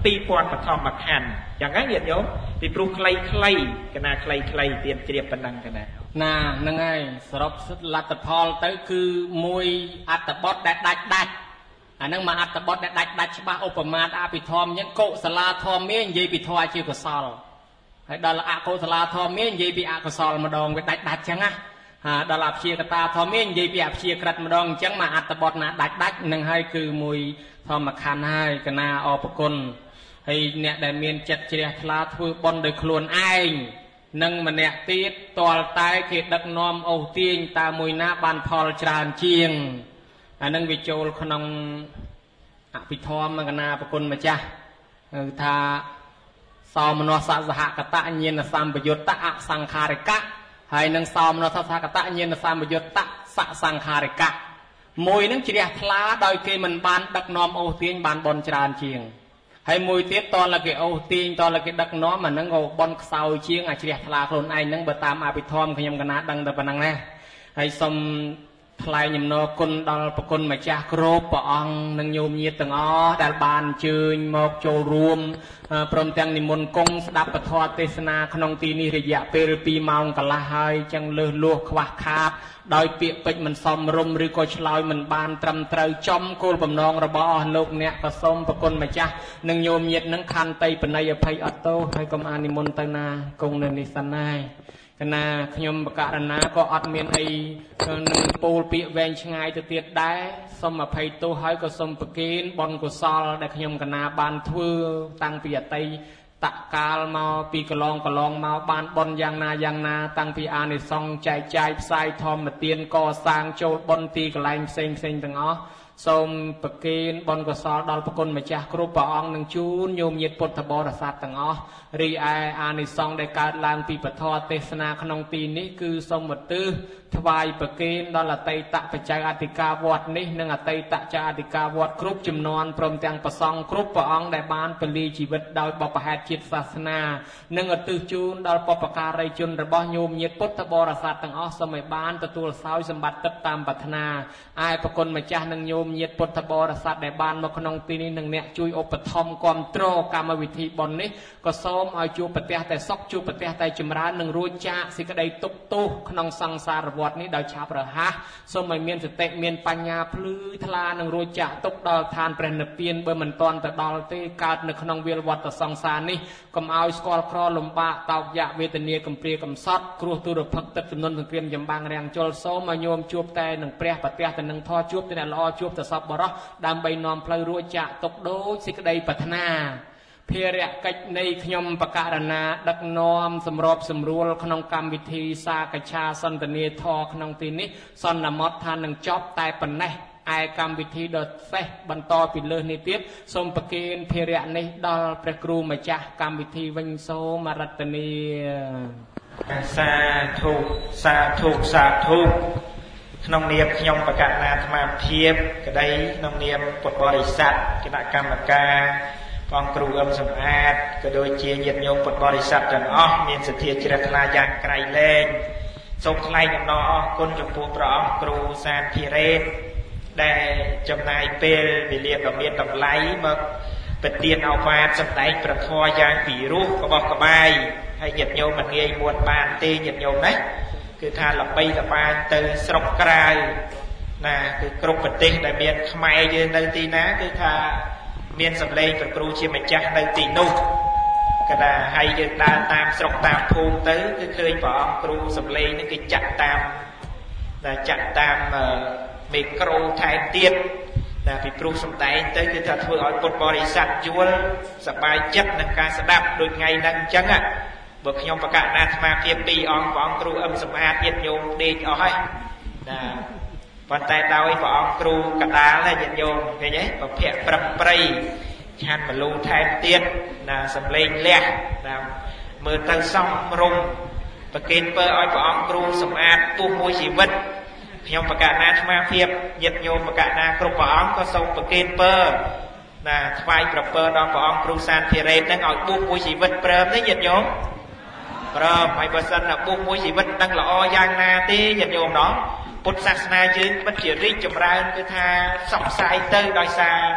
ពីពាន់បឋមខណ្ឌយ៉ាងហ្នឹងញាតិញោមពីព្រោះខ្លីខ្លីកណាខ្លីខ្លីទៀតជ្រាបប៉ុណ្ណឹងកណាណាហ្នឹងហើយសរុបលទ្ធផលទៅគឺមួយអត្តបទដែលដាច់ដាច់អាហ្នឹងមកអត្តបទដែលដាច់ដាច់ច្បាស់ឧបមាអភិធម្មអញ្ចឹងកុសលាធម៌មាននិយាយពីធម៌ជាកុសលហើយដល់អកុសលាធម៌មាននិយាយពីអកុសលម្ដងវាដាច់ដាច់អញ្ចឹងណាហាដល់អព្យាកតាធម៌មាននិយាយពីអព្យាក្រិតម្ដងអញ្ចឹងមកអត្តបទណាដាច់ដាច់នឹងហើយគឺមួយធម្មខណ្ឌហើយកណាអរគុណហើយអ្នកដែលមានចិត្តជ្រះថ្លាធ្វើបុណ្យដោយខ្លួនឯងនឹងម្នាក់ទៀតតលតែគេដឹកនាំអូសទាញតើមួយណាបានផលច្រើនជាងអានឹងវាចូលក្នុងអភិធម្មកណាប្រគុណម្ចាស់គឺថាសោមនស្សសហកតញ្ញាណសម្បយុត្តអសង្ខារិកៈហើយនឹងសោមនស្សសហកតញ្ញាណសម្បយុត្តសសង្ខារិកៈមួយនឹងជ្រះថ្លាដោយគេមិនបានដឹកនាំអូសទាញបានបនច្រើនជាងហើយមួយទៀតតលគេអូសទាញតលគេដឹកនាំអានឹងក៏បនខ្សោយជាងអាជ្រះថ្លាខ្លួនឯងនឹងបើតាមអភិធម្មខ្ញុំកណាដឹងតែប៉ុណ្្នឹងណាហើយសូមថ្លែងអំណរគុណដល់ប្រគុណម្ចាស់គ្រប់ព្រះអង្គនិងញោមញាតិទាំងអស់ដែលបានអញ្ជើញមកចូលរួមព្រមទាំងនិមន្តគង់ស្ដាប់ពធទេសនាក្នុងទីនេះរយៈពេលពីរម៉ោងកន្លះហើយចឹងលើសលួសខ្វះខាតដោយពាក្យពេចន៍មិនសមរម្យឬក៏ឆ្លើយមិនបានត្រឹមត្រូវចំគោលបំណងរបស់អស់លោកអ្នកក៏សូមប្រគុណម្ចាស់និងញោមញាតិនឹងខន្តីបណិយអភ័យអត់ទោសហើយកុំអានិមន្តទៅណាគង់នៅនេះសិនហើយកណាខ្ញុំបកករណាក៏អត់មានអីនឹងពោលពាក្យវែងឆ្ងាយទៅទៀតដែរសូមអភ័យទោសហើយក៏សូមប្រគេនបុណ្យកុសលដែលខ្ញុំកណាបានធ្វើតាំងពីអតីតកាលមកពីកន្លងកន្លងមកបានបុណ្យយ៉ាងណាយ៉ាងណាតាំងពីអានិសង្ឃចែកចាយផ្សាយធម្មទានកសាងចូលបុណ្យទីកន្លែងផ្សេងផ្សេងទាំងអស់សូមប្រគេនបុណ្យកុសលដល់ប្រគុណម្ចាស់គ្រប់ព្រះអង្គនឹងជូនញោមញាតិពុទ្ធបរិស័ទទាំងអស់រីឯអានិសង្ឃដែលកើតឡើងពីពធទេសនាក្នុងទីនេះគឺសូមឧទ្ទិសថ្វាយប្រគេនដល់អតីតបច្ច័យអធិការវត្តនេះនិងអតីតចៅអធិការវត្តគ្រប់ចំនួនព្រមទាំងប្រសង់គ្រប់ព្រះអង្គដែលបានពលីជីវិតដោយបព្វហេតុជាតិសាសនានិងឧទ្ទិសជូនដល់បុព្វការីជនរបស់ញោមញាតិពុទ្ធបរិស័ទទាំងអស់សូមឲ្យបានទទួលសោយសម្បត្តិទឹកតាមប្រាថ្នាឯប្រគុណម្ចាស់និងញោមញាតិពុទ្ធបរិស័ទដែលបានមកក្នុងទីនេះនឹងអ្នកជួយឧបត្ថម្ភគាំទ្រកម្មវិធីបុណ្យនេះក៏សូមឲ្យជួបប្រទះតែសុខជួបប្រទះតែចម្រើននិងរួចចាកសេចក្តីទុក្ខទោសក្នុងសង្សារវដ្តនេះដោយឆាប់រហ័សសូមឲ្យមានសតិមានបញ្ញាភ្លឺថ្លានិងរួចចាកទុក្ខដល់ឋានព្រះនិព្វានបើមិនទាន់ទៅដល់ទេកើតនៅក្នុងវាលវដ្តសង្សារនេះកុំឲ្យស្គាល់ក្រលំបាកតោកយៈវេទនាកំព្រាកំសត់គ្រោះទុរភិក្សទឹកចំនួនសង្គ្រាមចម្បាំងរាំងជលសូមឲ្យញោមជួបតែនឹងព្រះប្រទះទៅនឹងធម៌ជួបតែអ្នកល្អជួបតែសពបរោះដើម្បីនាំផ្លូវរួចចាកទុក្ខដូចសេចក្តីប្រាថ្នាភារកិច្ចនៃខ្ញុំបកករណាដឹកនាំសម្របសម្រួលក្នុងកម្មវិធីសាកច្ឆាសន្ទនាធរក្នុងទីនេះសន្មតថានឹងចប់តែប៉ុណ្ណេះឯកម្មវិធីដ៏សេះបន្តពីលើសនេះទៀតសូមប្រគេនភារៈនេះដល់ព្រះគ្រូម្ចាស់កម្មវិធីវិញសូមរតនាសាធុសាធុសាធុក្នុងនាមខ្ញុំបកករណាអាត្មាភាពក្តីក្នុងនាមពុទ្ធបរិស័ទគណៈកម្មការបងគ្រូអឹមសំអាតក៏ដូចជាញាតិញោមពុទ្ធបរិស័ទទាំងអស់មានសទ្ធាជ្រះថ្លាយ៉ាងក្រៃលែងសូមថ្លែងអំណរអរគុណចំពោះព្រះអង្គគ្រូសានធីរ៉េតដែលចំណាយពេលវេលាដ៏មានតម្លៃមកប្រទានឱវាទសម្ដែងព្រះធម៌យ៉ាងពីរោះរបស់ក្បាយហើយញាតិញោមមិនងាយមួនបានទេញាតិញោមណាគឺថាល្បីល្បាញទៅស្រុកក្រៅណាគឺគ្រប់ប្រទេសដែលមានខ្មែរយើងនៅទីណាគឺថាមានសម្លេងព្រះគ្រូជាម្ចាស់នៅទីនោះក៏ថាហើយយើងដើរតាមស្រុកតាមភូមិទៅគឺឃើញព្រះអង្គគ្រូសម្លេងនេះគេចាក់តាមតែចាក់តាមមីក្រូថែមទៀតតែពីព្រោះសម្ដែងទៅគឺថាធ្វើឲ្យពុទ្ធបរិស័ទយល់សប្បាយចិត្តនឹងការស្ដាប់ដូចថ្ងៃហ្នឹងអញ្ចឹងបើខ្ញុំបកករណាអាត្មាភាពពីរអង្គព្រះអង្គគ្រូអឹមសម្អាតញាតិញោមដេកអស់ហើយណាប៉ុន្តែដោយព្រះអង្គគ្រូកដាលញាតិញោមឃើញទេប្រភពប្រឹកព្រៃឆាន់មលូថែមទៀតណាសំឡេងលះណាមើលទៅសំរុំប្រគេនពើឲ្យព្រះអង្គគ្រូសម្អាតពោះមួយជីវិតខ្ញុំបកករណាអាត្មាភាពញាតិញោមបកករណាគ្រប់ព្រះអង្គក៏សូមប្រគេនពើណាថ្វាយប្រពើដល់ព្រះអង្គគ្រូសានធីរ៉េតនឹងឲ្យពោះមួយជីវិតព្រមទេញាតិញោមព្រមហើយបើសិនណាពោះមួយជីវិតដឹងល្អយ៉ាងណាទេញាតិញោមណោះពុទ្ធសាសនាយើងពិតជារីកចម្រើនគឺថាសកស្ាយទៅដោយសារ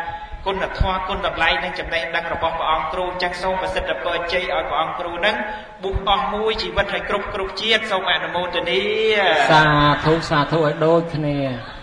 គុណធម៌គុណតម្លៃនិងចំណេះដឹងរបស់ព្រះអង្គគ្រូចឹងសូមប្រសិទ្ធពរជ័យឲ្យព្រះអង្គគ្រូនឹងបុះអស់មួយជីវិតឲ្យគ្រប់គ្រប់ជាតិសូមអនុមោទនាសាធុសាធុឲ្យដូចគ្នា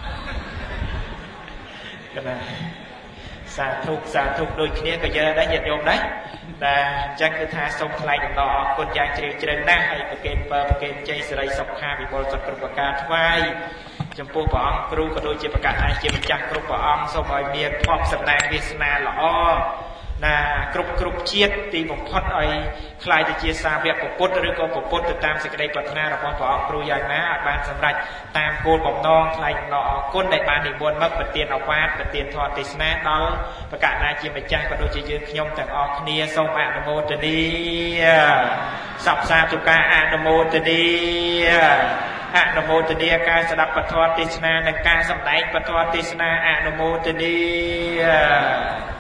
កណាសាធុសាធុដូចគ្នាក៏យើងដែរញាតិញោមដែរតែអញ្ចឹងគឺថាសូមថ្លែងអំណរអគុណយ៉ាងជ្រាលជ្រៅណាស់ហើយប្រគេនពរប្រគេនជ័យសិរីសុខាវិបុលសុខគ្រប់ប្រការថ្វាយចំពោះព្រះអង្គគ្រូក៏ដូចជាប្រកាសថាជាម្ចាស់គ្រប់ព្រះអង្គសូមឲ្យមានភ័ព្វសំណាងវាសនាល្អណាគ្រប់គ្រប់ជាតិទីបំផុតឲ្យខ្លាយទៅជាសាវកពុទ្ធឬក៏ពុទ្ធទៅតាមសេចក្តីប្រាថ្នារបស់ព្រះអង្គគ្រូយ៉ាងណាឲ្យបានសម្រេចតាមគោលបំណងថ្លែងអំណរអគុណដែលបាននិមន្តមកប្រទានឱវាទប្រទានធម៌ទេសនាដល់ប្រកាសណាជាម្ចាស់ក៏ដូចជាយើងខ្ញុំទាំងអស់គ្នាសូមអនុមោទនាសពសាធុការអនុមោទនាអនុមោទនាការស្ដាប់ពធទេសនានិងការសម្ដែងពធទេសនាអនុមោទនា